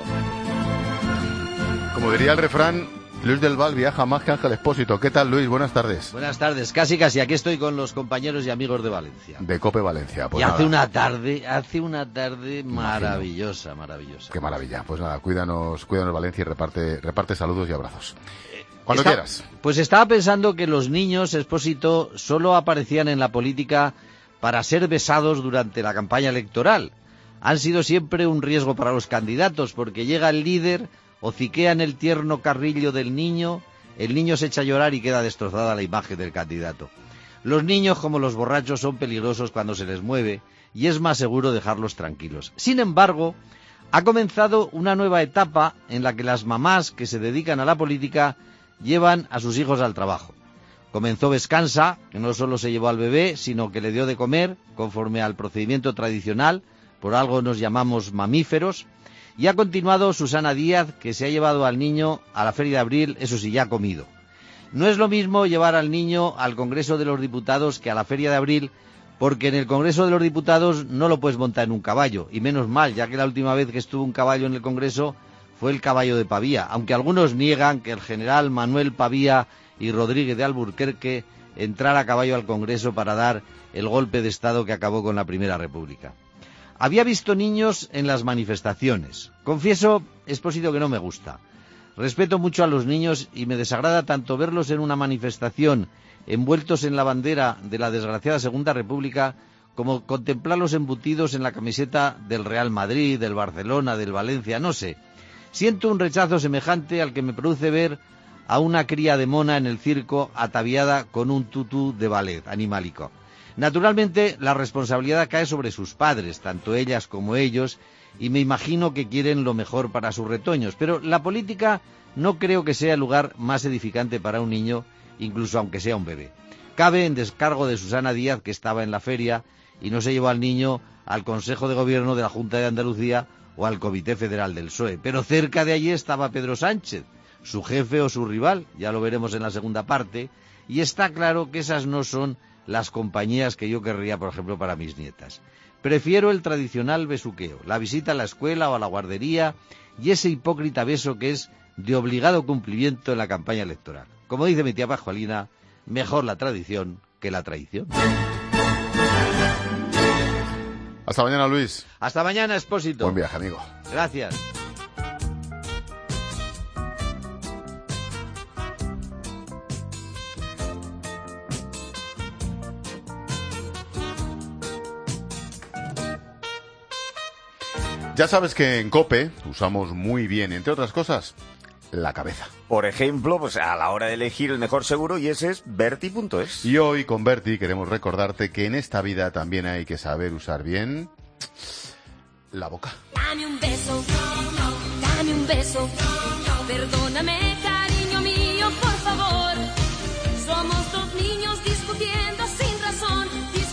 Como diría el refrán, Luis del Val viaja más que Ángel Expósito. ¿Qué tal, Luis? Buenas tardes. Buenas tardes. Casi. Aquí estoy con los compañeros y amigos de Valencia. De COPE Valencia. Pues y nada. hace una tarde maravillosa. Qué maravilla. Pues nada, cuídanos Valencia y reparte saludos y abrazos. Cuando quieras. Pues estaba pensando que los niños, Expósito, solo aparecían en la política para ser besados durante la campaña electoral. Han sido siempre un riesgo para los candidatos, porque llega el líder, hociquea en el tierno carrillo del niño, el niño se echa a llorar y queda destrozada la imagen del candidato. Los niños, como los borrachos, son peligrosos cuando se les mueve y es más seguro dejarlos tranquilos. Sin embargo, ha comenzado una nueva etapa en la que las mamás que se dedican a la política llevan a sus hijos al trabajo. Comenzó Vescansa, que no solo se llevó al bebé, sino que le dio de comer, conforme al procedimiento tradicional, por algo nos llamamos mamíferos, y ha continuado Susana Díaz, que se ha llevado al niño a la Feria de Abril, eso sí, ya ha comido. No es lo mismo llevar al niño al Congreso de los Diputados que a la Feria de Abril, porque en el Congreso de los Diputados no lo puedes montar en un caballo, y menos mal, ya que la última vez que estuvo un caballo en el Congreso fue el caballo de Pavía, aunque algunos niegan que el general Manuel Pavía y Rodríguez de Alburquerque entrara a caballo al Congreso para dar el golpe de Estado que acabó con la Primera República. Había visto niños en las manifestaciones. Confieso, Expósito, que no me gusta. Respeto mucho a los niños y me desagrada tanto verlos en una manifestación envueltos en la bandera de la desgraciada Segunda República como contemplarlos embutidos en la camiseta del Real Madrid, del Barcelona, del Valencia, no sé. Siento un rechazo semejante al que me produce ver a una cría de mona en el circo ataviada con un tutú de ballet animálico. Naturalmente, la responsabilidad cae sobre sus padres, tanto ellas como ellos, y me imagino que quieren lo mejor para sus retoños. Pero la política no creo que sea el lugar más edificante para un niño, incluso aunque sea un bebé. Cabe en descargo de Susana Díaz, que estaba en la feria y no se llevó al niño al Consejo de Gobierno de la Junta de Andalucía o al Comité Federal del PSOE. Pero cerca de allí estaba Pedro Sánchez. su jefe o su rival, ya lo veremos en la segunda parte, y está claro que esas no son las compañías que yo querría, por ejemplo, para mis nietas. Prefiero el tradicional besuqueo, la visita a la escuela o a la guardería y ese hipócrita beso que es de obligado cumplimiento en la campaña electoral. Como dice mi tía Pascualina, mejor la tradición que la traición. Hasta mañana, Luis. Hasta mañana, Expósito. Buen viaje, amigo. Gracias. Ya sabes que en COPE usamos muy bien, entre otras cosas, la cabeza. Por ejemplo, pues a la hora de elegir el mejor seguro, y ese es Berti.es. Y hoy con Berti queremos recordarte que en esta vida también hay que saber usar bien la boca. Dame un beso, perdóname, cariño mío, por favor. Somos dos niños discutiendo sin razón.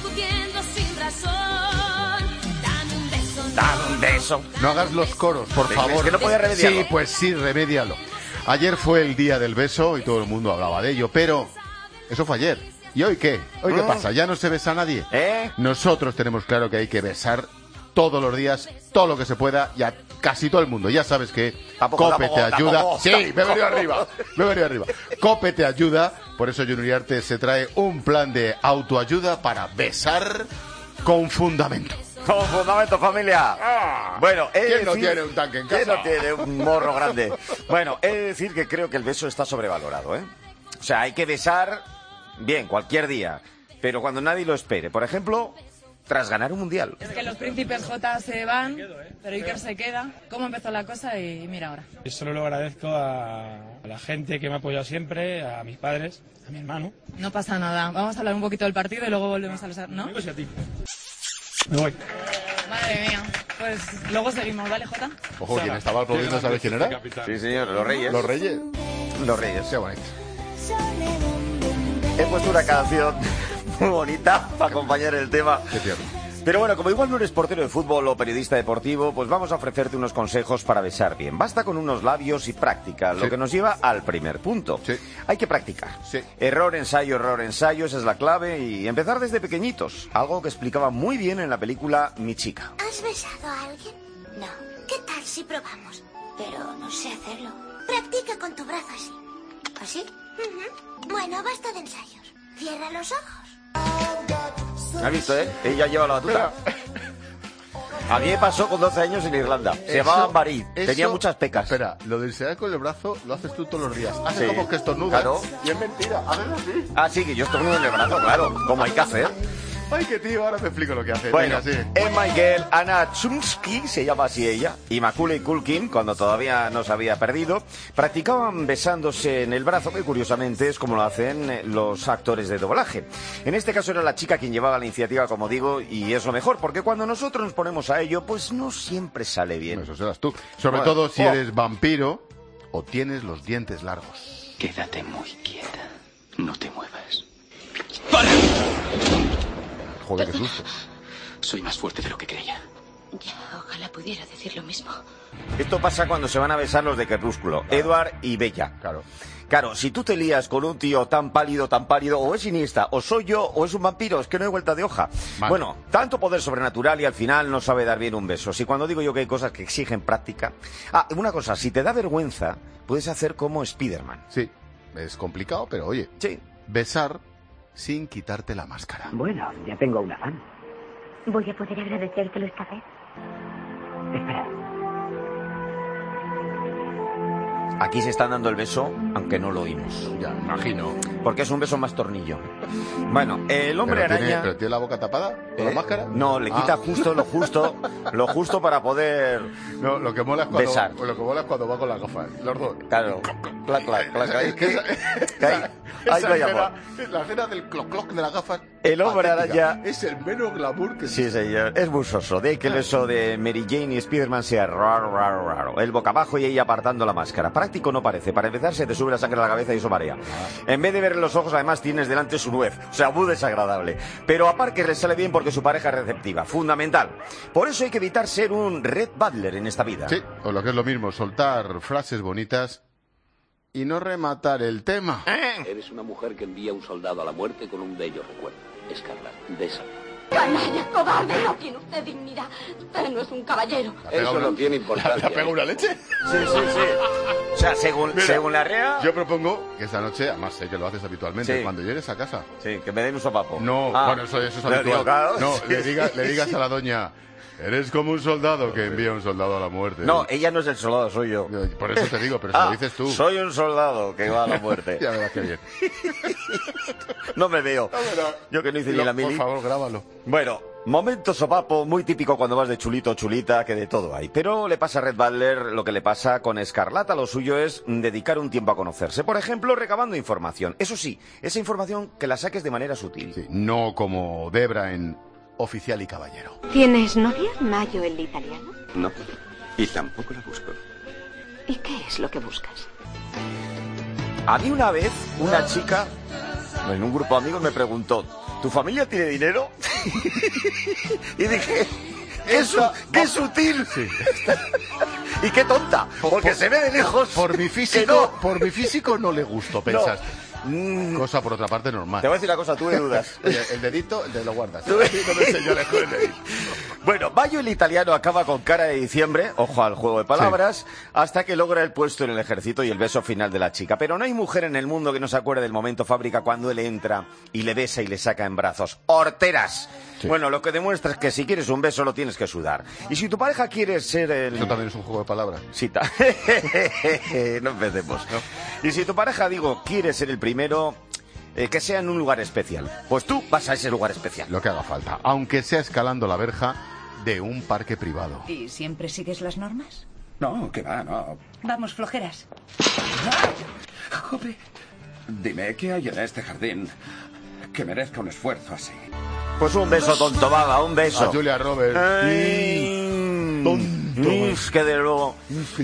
Dame un beso. No hagas los coros, por favor. Es que no podía remediarlo. Sí, pues sí, remédialo. Ayer fue el día del beso y todo el mundo hablaba de ello, pero eso fue ayer. ¿Y hoy qué? ¿Hoy qué pasa? ¿Ya no se besa a nadie? Nosotros tenemos claro que hay que besar todos los días, todo lo que se pueda, y a casi todo el mundo. Ya sabes que COPE te ayuda. Sí, me he venido arriba. COPE te ayuda. Por eso Junior Arte se trae un plan de autoayuda para besar con fundamento. Con fundamento, familia. Bueno, ¿quién no tiene un tanque en casa? ¿Quién no tiene un morro grande? Bueno, he de decir que creo que el beso está sobrevalorado, ¿eh? O sea, hay que besar, bien, cualquier día, pero cuando nadie lo espere. Por ejemplo, tras ganar un mundial. Es que los príncipes J se van, pero Iker se queda. ¿Cómo empezó la cosa? Y mira ahora. Yo solo lo agradezco a la gente que me ha apoyado siempre, a mis padres, a mi hermano. No pasa nada. Vamos a hablar un poquito del partido y luego volvemos a los... ¿no? Amigos y a ti. Me voy. Madre mía. Pues luego seguimos, ¿vale, Jota? Ojo, quien estaba aplaudiendo, ¿sabes quién era? Sí, señor, los Reyes. ¿Los Reyes? Los Reyes. Qué bonito. He puesto una canción muy bonita para acompañar el tema. Qué tierno. Pero bueno, como igual no eres portero de fútbol o periodista deportivo, pues vamos a ofrecerte unos consejos para besar bien. Basta con unos labios y práctica, lo que nos lleva al primer punto. Hay que practicar. Error, ensayo, esa es la clave, y empezar desde pequeñitos. Algo que explicaba muy bien en la película Mi chica. ¿Has besado a alguien? No. ¿Qué tal si probamos? Pero no sé hacerlo. Practica con tu brazo así. ¿Así? Bueno, basta de ensayos. Cierra los ojos. ¿Has visto, Ella lleva la batuta. A mí me pasó con 12 años en Irlanda. Se llamaba Marí. Tenía muchas pecas. Espera, lo de enseñar con el brazo lo haces tú todos los días. Haces como que estornudas. Claro. Y es mentira. Haces así. Ah, sí, que yo estornudo en el brazo, claro. Como hay que hacer. Ay, qué tío, ahora te explico lo que hace. Bueno, venga, sí. Emma Gale, Anna Chumsky, se llama así ella, y Macaulay Culkin, cuando todavía no se había perdido, practicaban besándose en el brazo, que curiosamente es como lo hacen los actores de doblaje. En este caso era la chica quien llevaba la iniciativa, como digo, y es lo mejor, porque cuando nosotros nos ponemos a ello, pues no siempre sale bien. Eso serás tú. Sobre todo si eres vampiro o tienes los dientes largos. Quédate muy quieta. No te muevas. Joder, qué susto. Soy más fuerte de lo que creía. Ya, ojalá pudiera decir lo mismo. Esto pasa cuando se van a besar los de Crepúsculo, Edward y Bella. Claro, si tú te lías con un tío tan pálido, o es Iniesta, o soy yo, o es un vampiro, es que no hay vuelta de hoja. Bueno, tanto poder sobrenatural y al final no sabe dar bien un beso. Si cuando digo yo que hay cosas que exigen práctica... Ah, una cosa, si te da vergüenza, puedes hacer como Spiderman. Sí, es complicado, pero oye, besar sin quitarte la máscara. Bueno, ya tengo una fan. ¿Voy a poder agradecértelo esta vez? Espera. Aquí se están dando el beso, aunque no lo oímos. Ya, imagino. Porque es un beso más tornillo. Bueno, el hombre araña... ¿Pero tiene la boca tapada con la máscara? No, le quita lo justo para poder no, lo que mola es cuando, besar. Lo que mola es cuando va con las gafas, los dos. Claro. Es que la escena del cloc de las gafas. El hombre araña es el menos glamour que sí, señor. Es muy soso. De que el beso de Mary Jane y Spiderman sea raro. El boca abajo y ella apartando la máscara. Práctico no parece. Para empezar, se te sube la sangre a la cabeza y eso marea. En vez de ver los ojos, además tienes delante su nuez. O sea, muy desagradable. Pero a Parker le sale bien porque su pareja es receptiva. Fundamental. Por eso hay que evitar ser un Red Butler en esta vida. Sí, o lo que es lo mismo, soltar frases bonitas y no rematar el tema. Eres una mujer que envía un soldado a la muerte con un bello recuerdo. Escarlata, bésame. ¡Canalla, cobarde! No tiene usted dignidad. Usted no es un caballero. Eso no tiene importancia. ¿Le ha pegado una leche? Sí. O sea, según la REA... Yo propongo que esta noche, además sé que lo haces habitualmente, Sí. cuando llegues a casa... Sí, que me den un sopapo. No, bueno, eso es habitual. digo, claro, No, sí. le digas a la doña... Eres como un soldado que envía un soldado a la muerte. No, ella no es el soldado, soy yo. Por eso te digo, pero se lo dices tú. Soy un soldado que va a la muerte. Ya verás qué bien. No me veo. Yo que no hice ni la mili. Por favor, grábalo. Bueno, momento sopapo muy típico cuando vas de chulito o chulita, que de todo hay. Pero le pasa a Red Butler lo que le pasa con Escarlata. Lo suyo es dedicar un tiempo a conocerse. Por ejemplo, recabando información. Eso sí, esa información que la saques de manera sutil. Sí, no como Debra en Oficial y Caballero. ¿Tienes novia, Mayo el italiano? No, y tampoco la busco. ¿Y qué es lo que buscas? A mí una vez, una chica, en un grupo de amigos, me preguntó, ¿tu familia tiene dinero? Y dije, ¡qué sutil! Sí. Y qué tonta, porque se ve de lejos. Por mi físico no le gusto, pensas. Cosa por otra parte normal. Te voy a decir una cosa, tú me dudas. Oye, el dedito, te lo guardas. No me señales con el dedito. Bueno, Mayo el italiano acaba con cara de diciembre, ojo al juego de palabras, hasta que logra el puesto en el ejército y el beso final de la chica. Pero no hay mujer en el mundo que no se acuerde del momento fábrica cuando él entra y le besa y le saca en brazos. ¡Horteras! Sí. Bueno, lo que demuestra es que si quieres un beso lo tienes que sudar. Y si tu pareja quiere ser el... Eso también es un juego de palabras. Sí, no empecemos, ¿no? Y si tu pareja, quiere ser el primero... que sea en un lugar especial. Pues tú vas a ese lugar especial. Lo que haga falta, aunque sea escalando la verja de un parque privado. ¿Y siempre sigues las normas? No, que va, no. Vamos, flojeras. Jope, dime, ¿qué hay en este jardín que merezca un esfuerzo así? Pues un beso, tonto baba, un beso. A Julia Roberts. Tonto. Que de luego...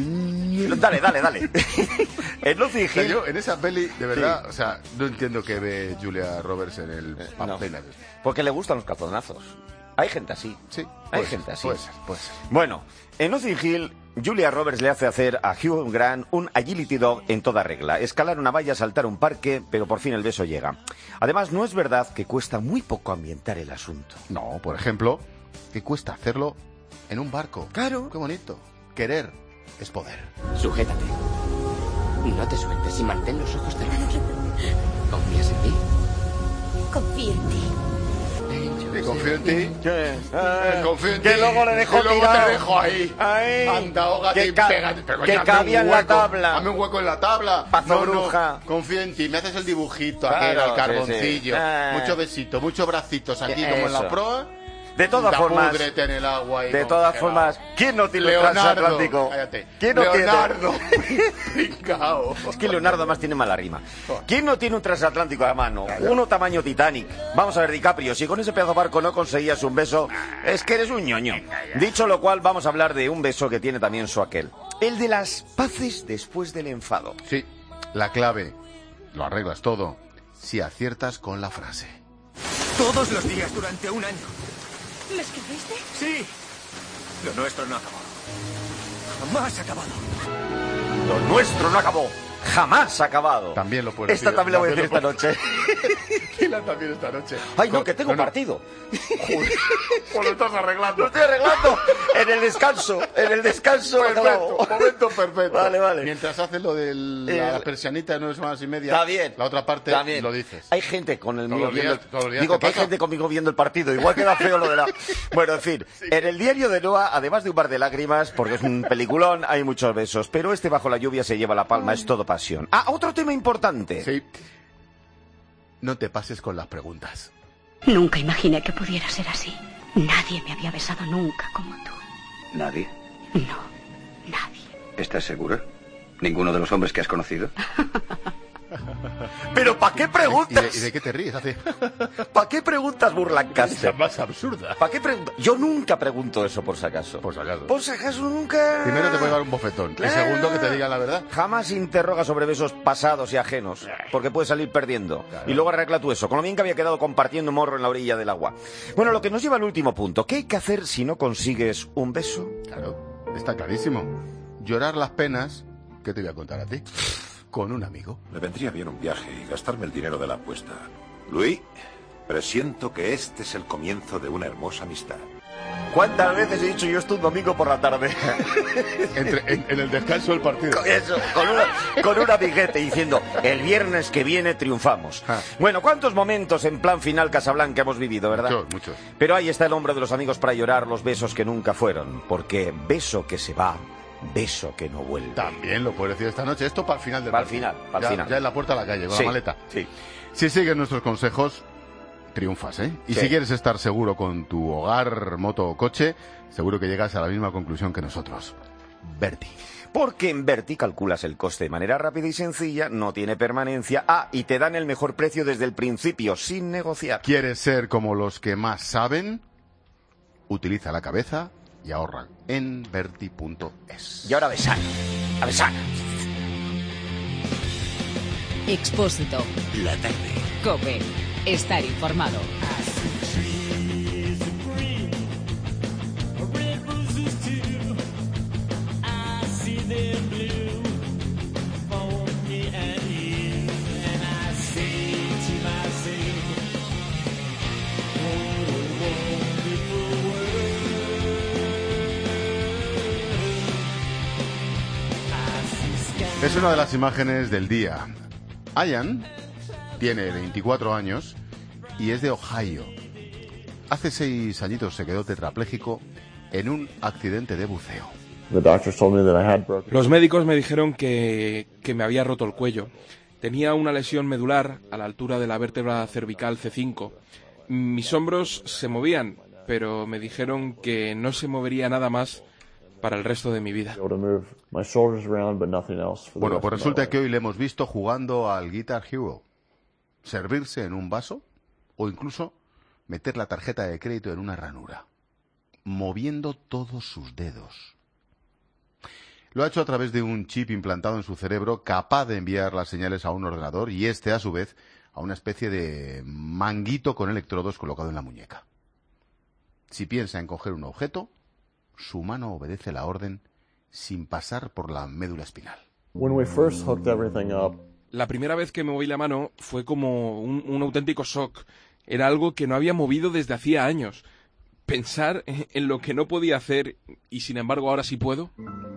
Dale. En Notting Hill... Yo, en esa peli, de verdad, sí. O sea, no entiendo qué ve Julia Roberts en el papel. No, porque le gustan los calzonazos. Hay gente así. Sí. Hay gente así. Puede ser. Bueno, en Notting Hill, Julia Roberts le hace hacer a Hugh Grant un agility dog en toda regla. Escalar una valla, saltar un parque, pero por fin el beso llega. Además, no es verdad que cuesta muy poco ambientar el asunto. No, por ejemplo, que cuesta hacerlo en un barco. Claro. Qué bonito. Querer es poder. Sujétate. No te sueltes y mantén los ojos cerrados. ¿Confías en ti? Confío en ti. Confío en ti. Confío en ti. Que luego le dejo tirado. tirado. Te dejo ahí. Anda, ahógate y pégate. Que cabía en la tabla. Dame un hueco en la tabla. Pazo bruja. Confío en ti. Me haces el dibujito Claro, aquel al carboncillo. Sí. Mucho besito, muchos bracitos aquí como en la proa. De todas formas, púdrete en el agua y de todas formas, ¿quién no tiene un transatlántico? Cállate. ¿Quién no Leonardo. Es que Leonardo además tiene mala rima. ¿Quién no tiene un transatlántico a mano? Uno tamaño Titanic. Vamos a ver, DiCaprio, si con ese pedazo de barco no conseguías un beso, es que eres un ñoño. Dicho lo cual, vamos a hablar de un beso que tiene también su aquel. El de las paces después del enfado. Sí, la clave. Lo arreglas todo si aciertas con la frase. Todos los días durante un año. ¿Lo escribiste? Sí. Lo nuestro no acabó. Jamás ha acabado. Lo nuestro no acabó. Jamás ha acabado. También lo puedo decir. Esta también la voy a decir esta noche. Dila también esta noche. Ay, no, que tengo partido. Joder, pues lo estás arreglando. Lo estoy arreglando. En el descanso. Perfecto, momento perfecto. Vale. Mientras haces lo de la persianita de 9 semanas y media. Está bien. La otra parte también lo dices. Hay gente con el mío viendo el... Digo que hay gente conmigo viendo el partido. Igual queda feo lo de la... Bueno, en fin. Sí. En el diario de Noah, además de un par de lágrimas, porque es un peliculón, hay muchos besos. Pero este bajo la lluvia se lleva la palma. Es todo pasión. Ah, otro tema importante. Sí. No te pases con las preguntas. Nunca imaginé que pudiera ser así. Nadie me había besado nunca como tú. ¿Nadie? No, nadie. ¿Estás segura? ¿Ninguno de los hombres que has conocido? ¿Pero para qué preguntas? ¿Y de qué te ríes? ¿Para qué preguntas, Burlancaster? Es más absurda. ¿Para qué preguntas? Yo nunca pregunto eso, por si acaso. Por si acaso. Por si acaso nunca. Primero te voy a dar un bofetón. Y segundo, que te digan la verdad. Jamás interroga sobre besos pasados y ajenos, porque puedes salir perdiendo. Claro. Y luego arregla tú eso, con lo bien que había quedado compartiendo morro en la orilla del agua. Bueno, lo que nos lleva al último punto. ¿Qué hay que hacer si no consigues un beso? Claro, está clarísimo. Llorar las penas, ¿qué te voy a contar a ti? con un amigo. Me vendría bien un viaje y gastarme el dinero de la apuesta. Luis, presiento que este es el comienzo de una hermosa amistad. ¿Cuántas veces he dicho yo esto un domingo por la tarde? En el descanso del partido. Eso, con un amiguete diciendo, el viernes que viene triunfamos. Bueno, ¿cuántos momentos en plan final Casablanca hemos vivido, verdad? Muchos. Pero ahí está el hombre de los amigos para llorar los besos que nunca fueron. Porque beso que se va, beso que no vuelve. También lo puedes decir esta noche. Esto para el final del partido. Para el final. Ya en la puerta a la calle, con la maleta. Sí. Si sigues nuestros consejos, triunfas, ¿eh? Y si quieres estar seguro con tu hogar, moto o coche, seguro que llegas a la misma conclusión que nosotros. Berti. Porque en Berti calculas el coste de manera rápida y sencilla, no tiene permanencia, y te dan el mejor precio desde el principio, sin negociar. ¿Quieres ser como los que más saben? Utiliza la cabeza y ahorra en Berti.es. Y ahora besar. A besar. Expósito. La tarde. COPE. Estar informado. Es una de las imágenes del día. Ian tiene 24 años y es de Ohio. Hace 6 añitos se quedó tetrapléjico en un accidente de buceo. Los médicos me dijeron que me había roto el cuello. Tenía una lesión medular a la altura de la vértebra cervical C5. Mis hombros se movían, pero me dijeron que no se movería nada más para el resto de mi vida. Bueno, pues resulta que hoy le hemos visto jugando al Guitar Hero. Servirse en un vaso o incluso meter la tarjeta de crédito en una ranura, moviendo todos sus dedos. Lo ha hecho a través de un chip implantado en su cerebro capaz de enviar las señales a un ordenador y este, a su vez, a una especie de manguito con electrodos colocado en la muñeca. Si piensa en coger un objeto, su mano obedece la orden sin pasar por la médula espinal. La primera vez que me moví la mano fue como un auténtico shock. Era algo que no había movido desde hacía años. Pensar en lo que no podía hacer y sin embargo ahora sí puedo.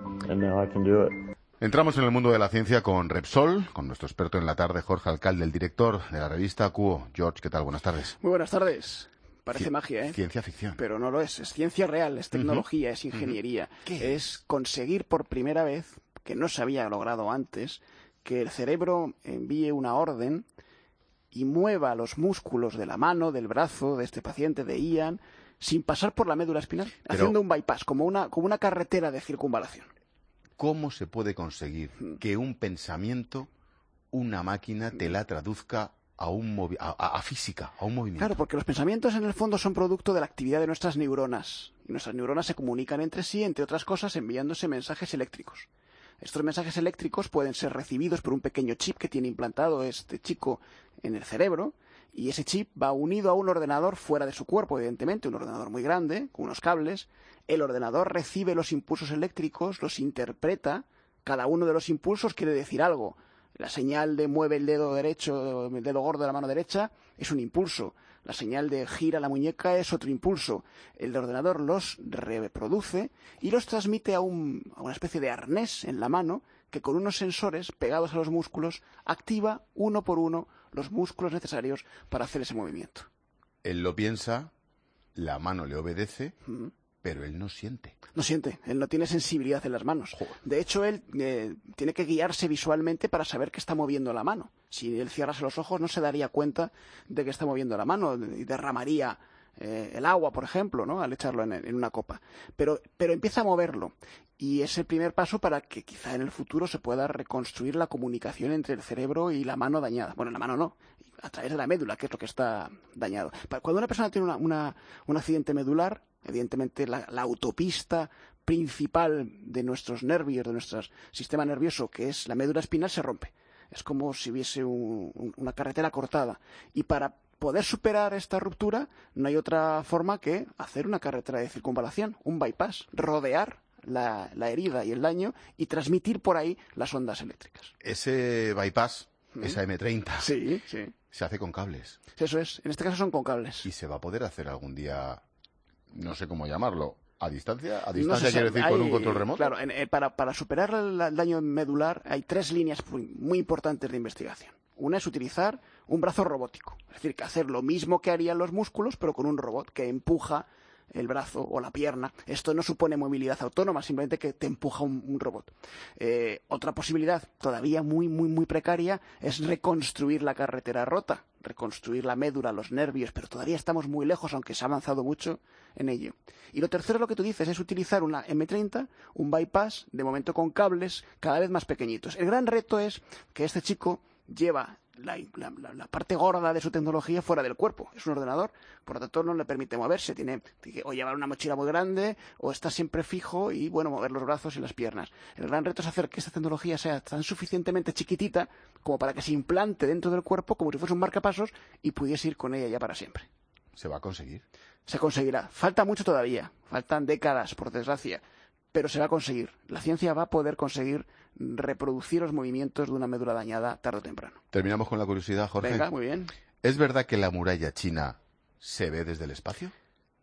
Entramos en el mundo de la ciencia con Repsol, con nuestro experto en la tarde, Jorge Alcalde, el director de la revista QO. George, ¿qué tal? Buenas tardes. Muy buenas tardes. Parece magia, ¿eh? Ciencia ficción. Pero no lo es ciencia real, es tecnología, es ingeniería. Es conseguir por primera vez, que no se había logrado antes, que el cerebro envíe una orden y mueva los músculos de la mano, del brazo, de este paciente, de Ian, sin pasar por la médula espinal, haciendo un bypass, como una carretera de circunvalación. ¿Cómo se puede conseguir que un pensamiento, una máquina, te la traduzca a física, a un movimiento? Claro, porque los pensamientos en el fondo son producto de la actividad de nuestras neuronas. Y nuestras neuronas se comunican entre sí, entre otras cosas, enviándose mensajes eléctricos. Estos mensajes eléctricos pueden ser recibidos por un pequeño chip que tiene implantado este chico en el cerebro, y ese chip va unido a un ordenador fuera de su cuerpo, evidentemente, un ordenador muy grande, con unos cables. El ordenador recibe los impulsos eléctricos, los interpreta, cada uno de los impulsos quiere decir algo. La señal de mueve el dedo derecho, el dedo gordo de la mano derecha, es un impulso. La señal de gira la muñeca es otro impulso. El ordenador los reproduce y los transmite a una especie de arnés en la mano que con unos sensores pegados a los músculos activa uno por uno los músculos necesarios para hacer ese movimiento. Él lo piensa, la mano le obedece, pero él no siente. No siente, él no tiene sensibilidad en las manos. De hecho, él tiene que guiarse visualmente para saber que está moviendo la mano. Si él cierrase los ojos no se daría cuenta de que está moviendo la mano y derramaría el agua, por ejemplo, ¿no? Al echarlo en una copa. Pero empieza a moverlo. Y es el primer paso para que quizá en el futuro se pueda reconstruir la comunicación entre el cerebro y la mano dañada. Bueno, la mano no, a través de la médula, que es lo que está dañado. Cuando una persona tiene un accidente medular, evidentemente la autopista principal de nuestros nervios, de nuestro sistema nervioso, que es la médula espinal, se rompe. Es como si hubiese una carretera cortada. Y para poder superar esta ruptura no hay otra forma que hacer una carretera de circunvalación, un bypass, rodear la herida y el daño y transmitir por ahí las ondas eléctricas. Ese bypass, esa M30, sí. se hace con cables. Eso es, en este caso son con cables. ¿Y se va a poder hacer algún día, no sé cómo llamarlo, a distancia? ¿A No distancia quiere decir con un control remoto? Claro, para superar el daño medular hay 3 líneas muy importantes de investigación. Una es utilizar un brazo robótico, es decir, que hacer lo mismo que harían los músculos, pero con un robot que empuja el brazo o la pierna. Esto no supone movilidad autónoma, simplemente que te empuja un robot. Otra posibilidad, todavía muy precaria, es reconstruir la carretera rota, reconstruir la médula, los nervios, pero todavía estamos muy lejos, aunque se ha avanzado mucho en ello. Y lo tercero, lo que tú dices, es utilizar una M30, un bypass, de momento con cables cada vez más pequeñitos. El gran reto es que este chico lleva la parte gorda de su tecnología fuera del cuerpo. Es un ordenador, por lo tanto no le permite moverse. Tiene que o llevar una mochila muy grande o está siempre fijo y, mover los brazos y las piernas. El gran reto es hacer que esta tecnología sea tan suficientemente chiquitita como para que se implante dentro del cuerpo como si fuese un marcapasos y pudiese ir con ella ya para siempre. ¿Se va a conseguir? Se conseguirá. Falta mucho todavía. Faltan décadas, por desgracia. Pero se va a conseguir. La ciencia va a poder conseguir reproducir los movimientos de una médula dañada tarde o temprano. Terminamos con la curiosidad, Jorge. Venga, muy bien. ¿Es verdad que la muralla china se ve desde el espacio?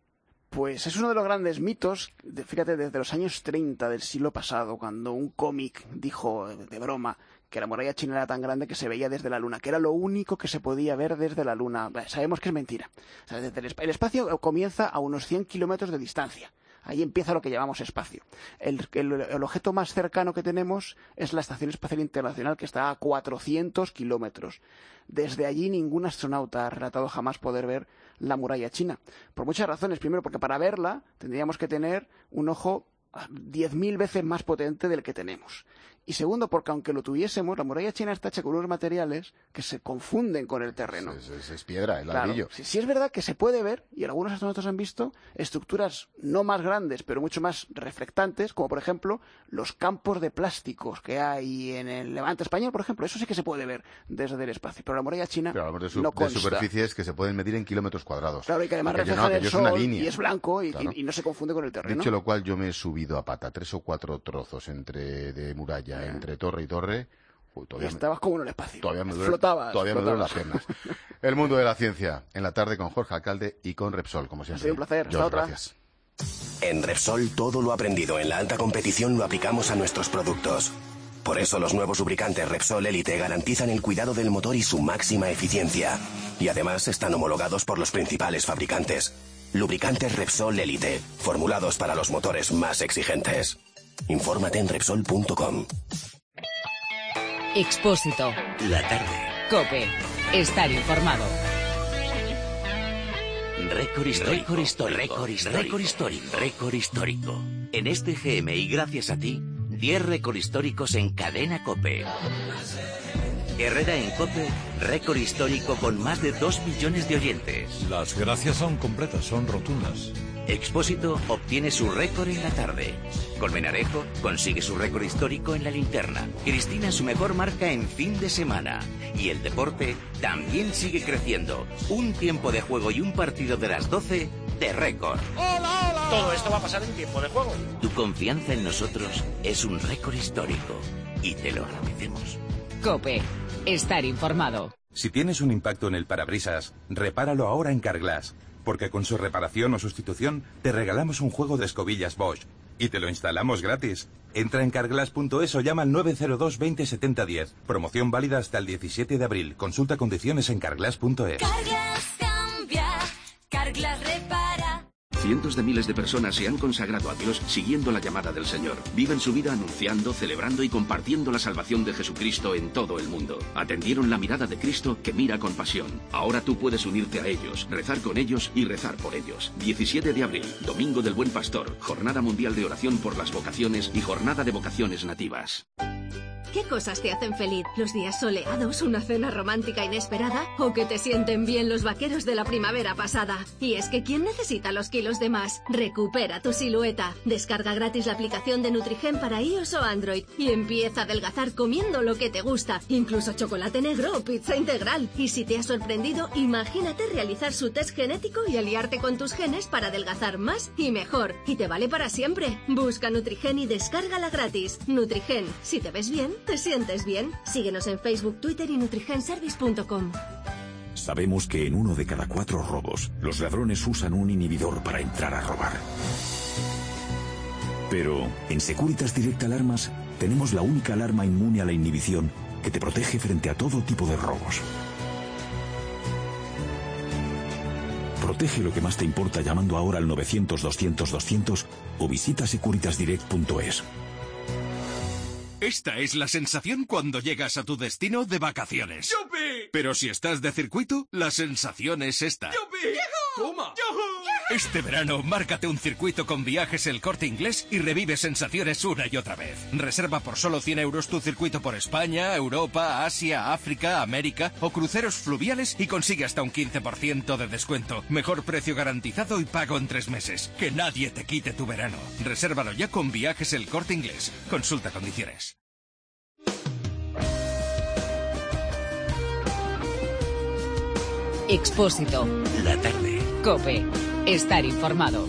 Pues es uno de los grandes mitos, fíjate, desde los años 30 del siglo pasado, cuando un cómic dijo de broma que la muralla china era tan grande que se veía desde la Luna, que era lo único que se podía ver desde la Luna. Sabemos que es mentira. O sea, el espacio comienza a unos 100 kilómetros de distancia. Ahí empieza lo que llamamos espacio. El objeto más cercano que tenemos es la Estación Espacial Internacional, que está a 400 kilómetros. Desde allí ningún astronauta ha relatado jamás poder ver la muralla china. Por muchas razones. Primero, porque para verla tendríamos que tener un ojo 10.000 veces más potente del que tenemos. Y segundo, porque aunque lo tuviésemos, la muralla china está hecha con unos materiales que se confunden con el terreno. Es piedra, el ladrillo. Claro, sí es verdad que se puede ver, y algunos astronautas han visto, estructuras no más grandes, pero mucho más reflectantes, como por ejemplo los campos de plásticos que hay en el Levante español, por ejemplo. Eso sí que se puede ver desde el espacio. Pero la muralla china no consta. De superficies que se pueden medir en kilómetros cuadrados. Claro, y que además reflejan el sol y es blanco y no se confunde con el terreno. Dicho lo cual, yo me he subido a pata 3 o 4 trozos de muralla, entre torre y torre. Y estabas como en el espacio. Todavía me duelen las piernas. El mundo de la ciencia, en la tarde con Jorge Alcalde y con Repsol, como siempre. Ha sido un placer. Hasta otra. Gracias. En Repsol todo lo aprendido en la alta competición lo aplicamos a nuestros productos. Por eso los nuevos lubricantes Repsol Elite garantizan el cuidado del motor y su máxima eficiencia. Y además están homologados por los principales fabricantes. Lubricantes Repsol Elite, formulados para los motores más exigentes. Infórmate en Repsol.com. Expósito. La tarde. COPE. Estar informado. Récord histórico. En este GM y gracias a ti, 10 récord históricos en cadena COPE. Herrera en COPE, récord histórico con más de 2 millones de oyentes. Las gracias son completas, son rotundas. Expósito obtiene su récord en la tarde. Colmenarejo consigue su récord histórico en la linterna. Cristina su mejor marca en fin de semana. Y el deporte también sigue creciendo. Un tiempo de juego y un partido de las 12 de récord. ¡Hola, hola! Todo esto va a pasar en tiempo de juego. Tu confianza en nosotros es un récord histórico. Y te lo agradecemos. COPE. Estar informado. Si tienes un impacto en el parabrisas, repáralo ahora en Carglass. Porque con su reparación o sustitución te regalamos un juego de escobillas Bosch. Y te lo instalamos gratis. Entra en carglass.es o llama al 902 20 70 10. Promoción válida hasta el 17 de abril. Consulta condiciones en carglass.es. Carglass cambia, Carglass repara. Cientos de miles de personas se han consagrado a Dios siguiendo la llamada del Señor. Viven su vida anunciando, celebrando y compartiendo la salvación de Jesucristo en todo el mundo. Atendieron la mirada de Cristo que mira con pasión. Ahora tú puedes unirte a ellos, rezar con ellos y rezar por ellos. 17 de abril, Domingo del Buen Pastor, Jornada Mundial de Oración por las Vocaciones y Jornada de Vocaciones Nativas. ¿Qué cosas te hacen feliz? ¿Los días soleados, una cena romántica inesperada? ¿O que te sienten bien los vaqueros de la primavera pasada? Y es que ¿quién necesita los kilos de más? Recupera tu silueta. Descarga gratis la aplicación de Nutrigen para iOS o Android y empieza a adelgazar comiendo lo que te gusta, incluso chocolate negro o pizza integral. Y si te ha sorprendido, imagínate realizar su test genético y aliarte con tus genes para adelgazar más y mejor. Y te vale para siempre. Busca Nutrigen y descárgala gratis. Nutrigen, si te ves bien, te sientes bien. Síguenos en Facebook, Twitter y nutrigenservice.com. Sabemos que en 1 de cada 4 robos, los ladrones usan un inhibidor para entrar a robar. Pero en Securitas Direct Alarmas tenemos la única alarma inmune a la inhibición que te protege frente a todo tipo de robos. Protege lo que más te importa llamando ahora al 900-200-200 o visita securitasdirect.es. Esta es la sensación cuando llegas a tu destino de vacaciones. ¡Yupi! Pero si estás de circuito, la sensación es esta. ¡Yupi! ¡Toma! Este verano, márcate un circuito con Viajes El Corte Inglés y revive sensaciones una y otra vez. Reserva por solo 100 euros tu circuito por España, Europa, Asia, África, América o cruceros fluviales y consigue hasta un 15% de descuento. Mejor precio garantizado y pago en 3 meses. Que nadie te quite tu verano. Resérvalo ya con Viajes El Corte Inglés. Consulta condiciones. Expósito. La tarde. COPE. Estar informado.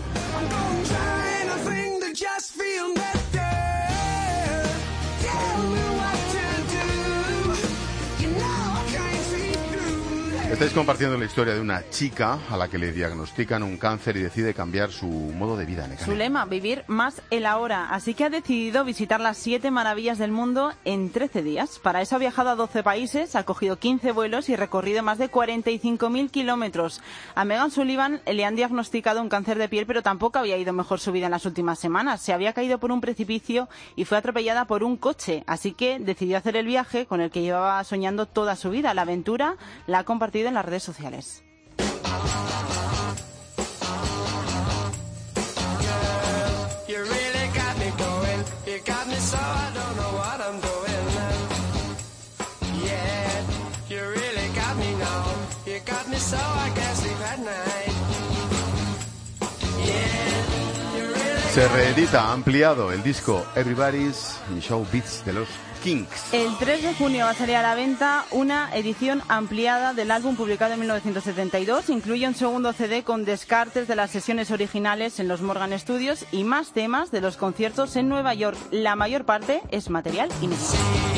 Estáis compartiendo la historia de una chica a la que le diagnostican un cáncer y decide cambiar su modo de vida. Su lema, vivir más el ahora. Así que ha decidido visitar las 7 maravillas del mundo en 13 días. Para eso ha viajado a 12 países, ha cogido 15 vuelos y recorrido más de 45.000 kilómetros. A Megan Sullivan le han diagnosticado un cáncer de piel, pero tampoco había ido mejor su vida en las últimas semanas. Se había caído por un precipicio y fue atropellada por un coche. Así que decidió hacer el viaje con el que llevaba soñando toda su vida. La aventura la ha compartido en las redes sociales. Se reedita, ampliado, el disco Everybody's Show Beats de los Kinks. El 3 de junio va a salir a la venta una edición ampliada del álbum publicado en 1972. Incluye un segundo CD con descartes de las sesiones originales en los Morgan Studios y más temas de los conciertos en Nueva York. La mayor parte es material inédito.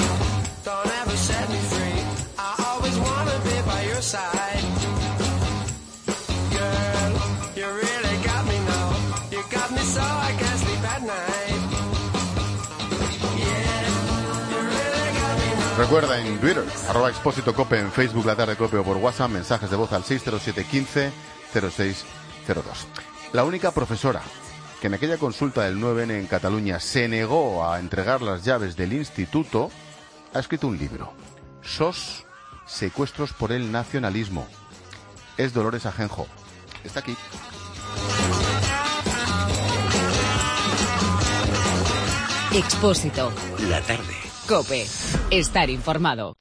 Recuerda en Twitter, @expósitocope, en Facebook La Tarde Cope o por WhatsApp, mensajes de voz al 60715-0602. La única profesora que en aquella consulta del 9N en Cataluña se negó a entregar las llaves del instituto, ha escrito un libro. SOS, secuestros por el nacionalismo. Es Dolores Ajenjo. Está aquí. Expósito. La tarde. COPE. Estar informado.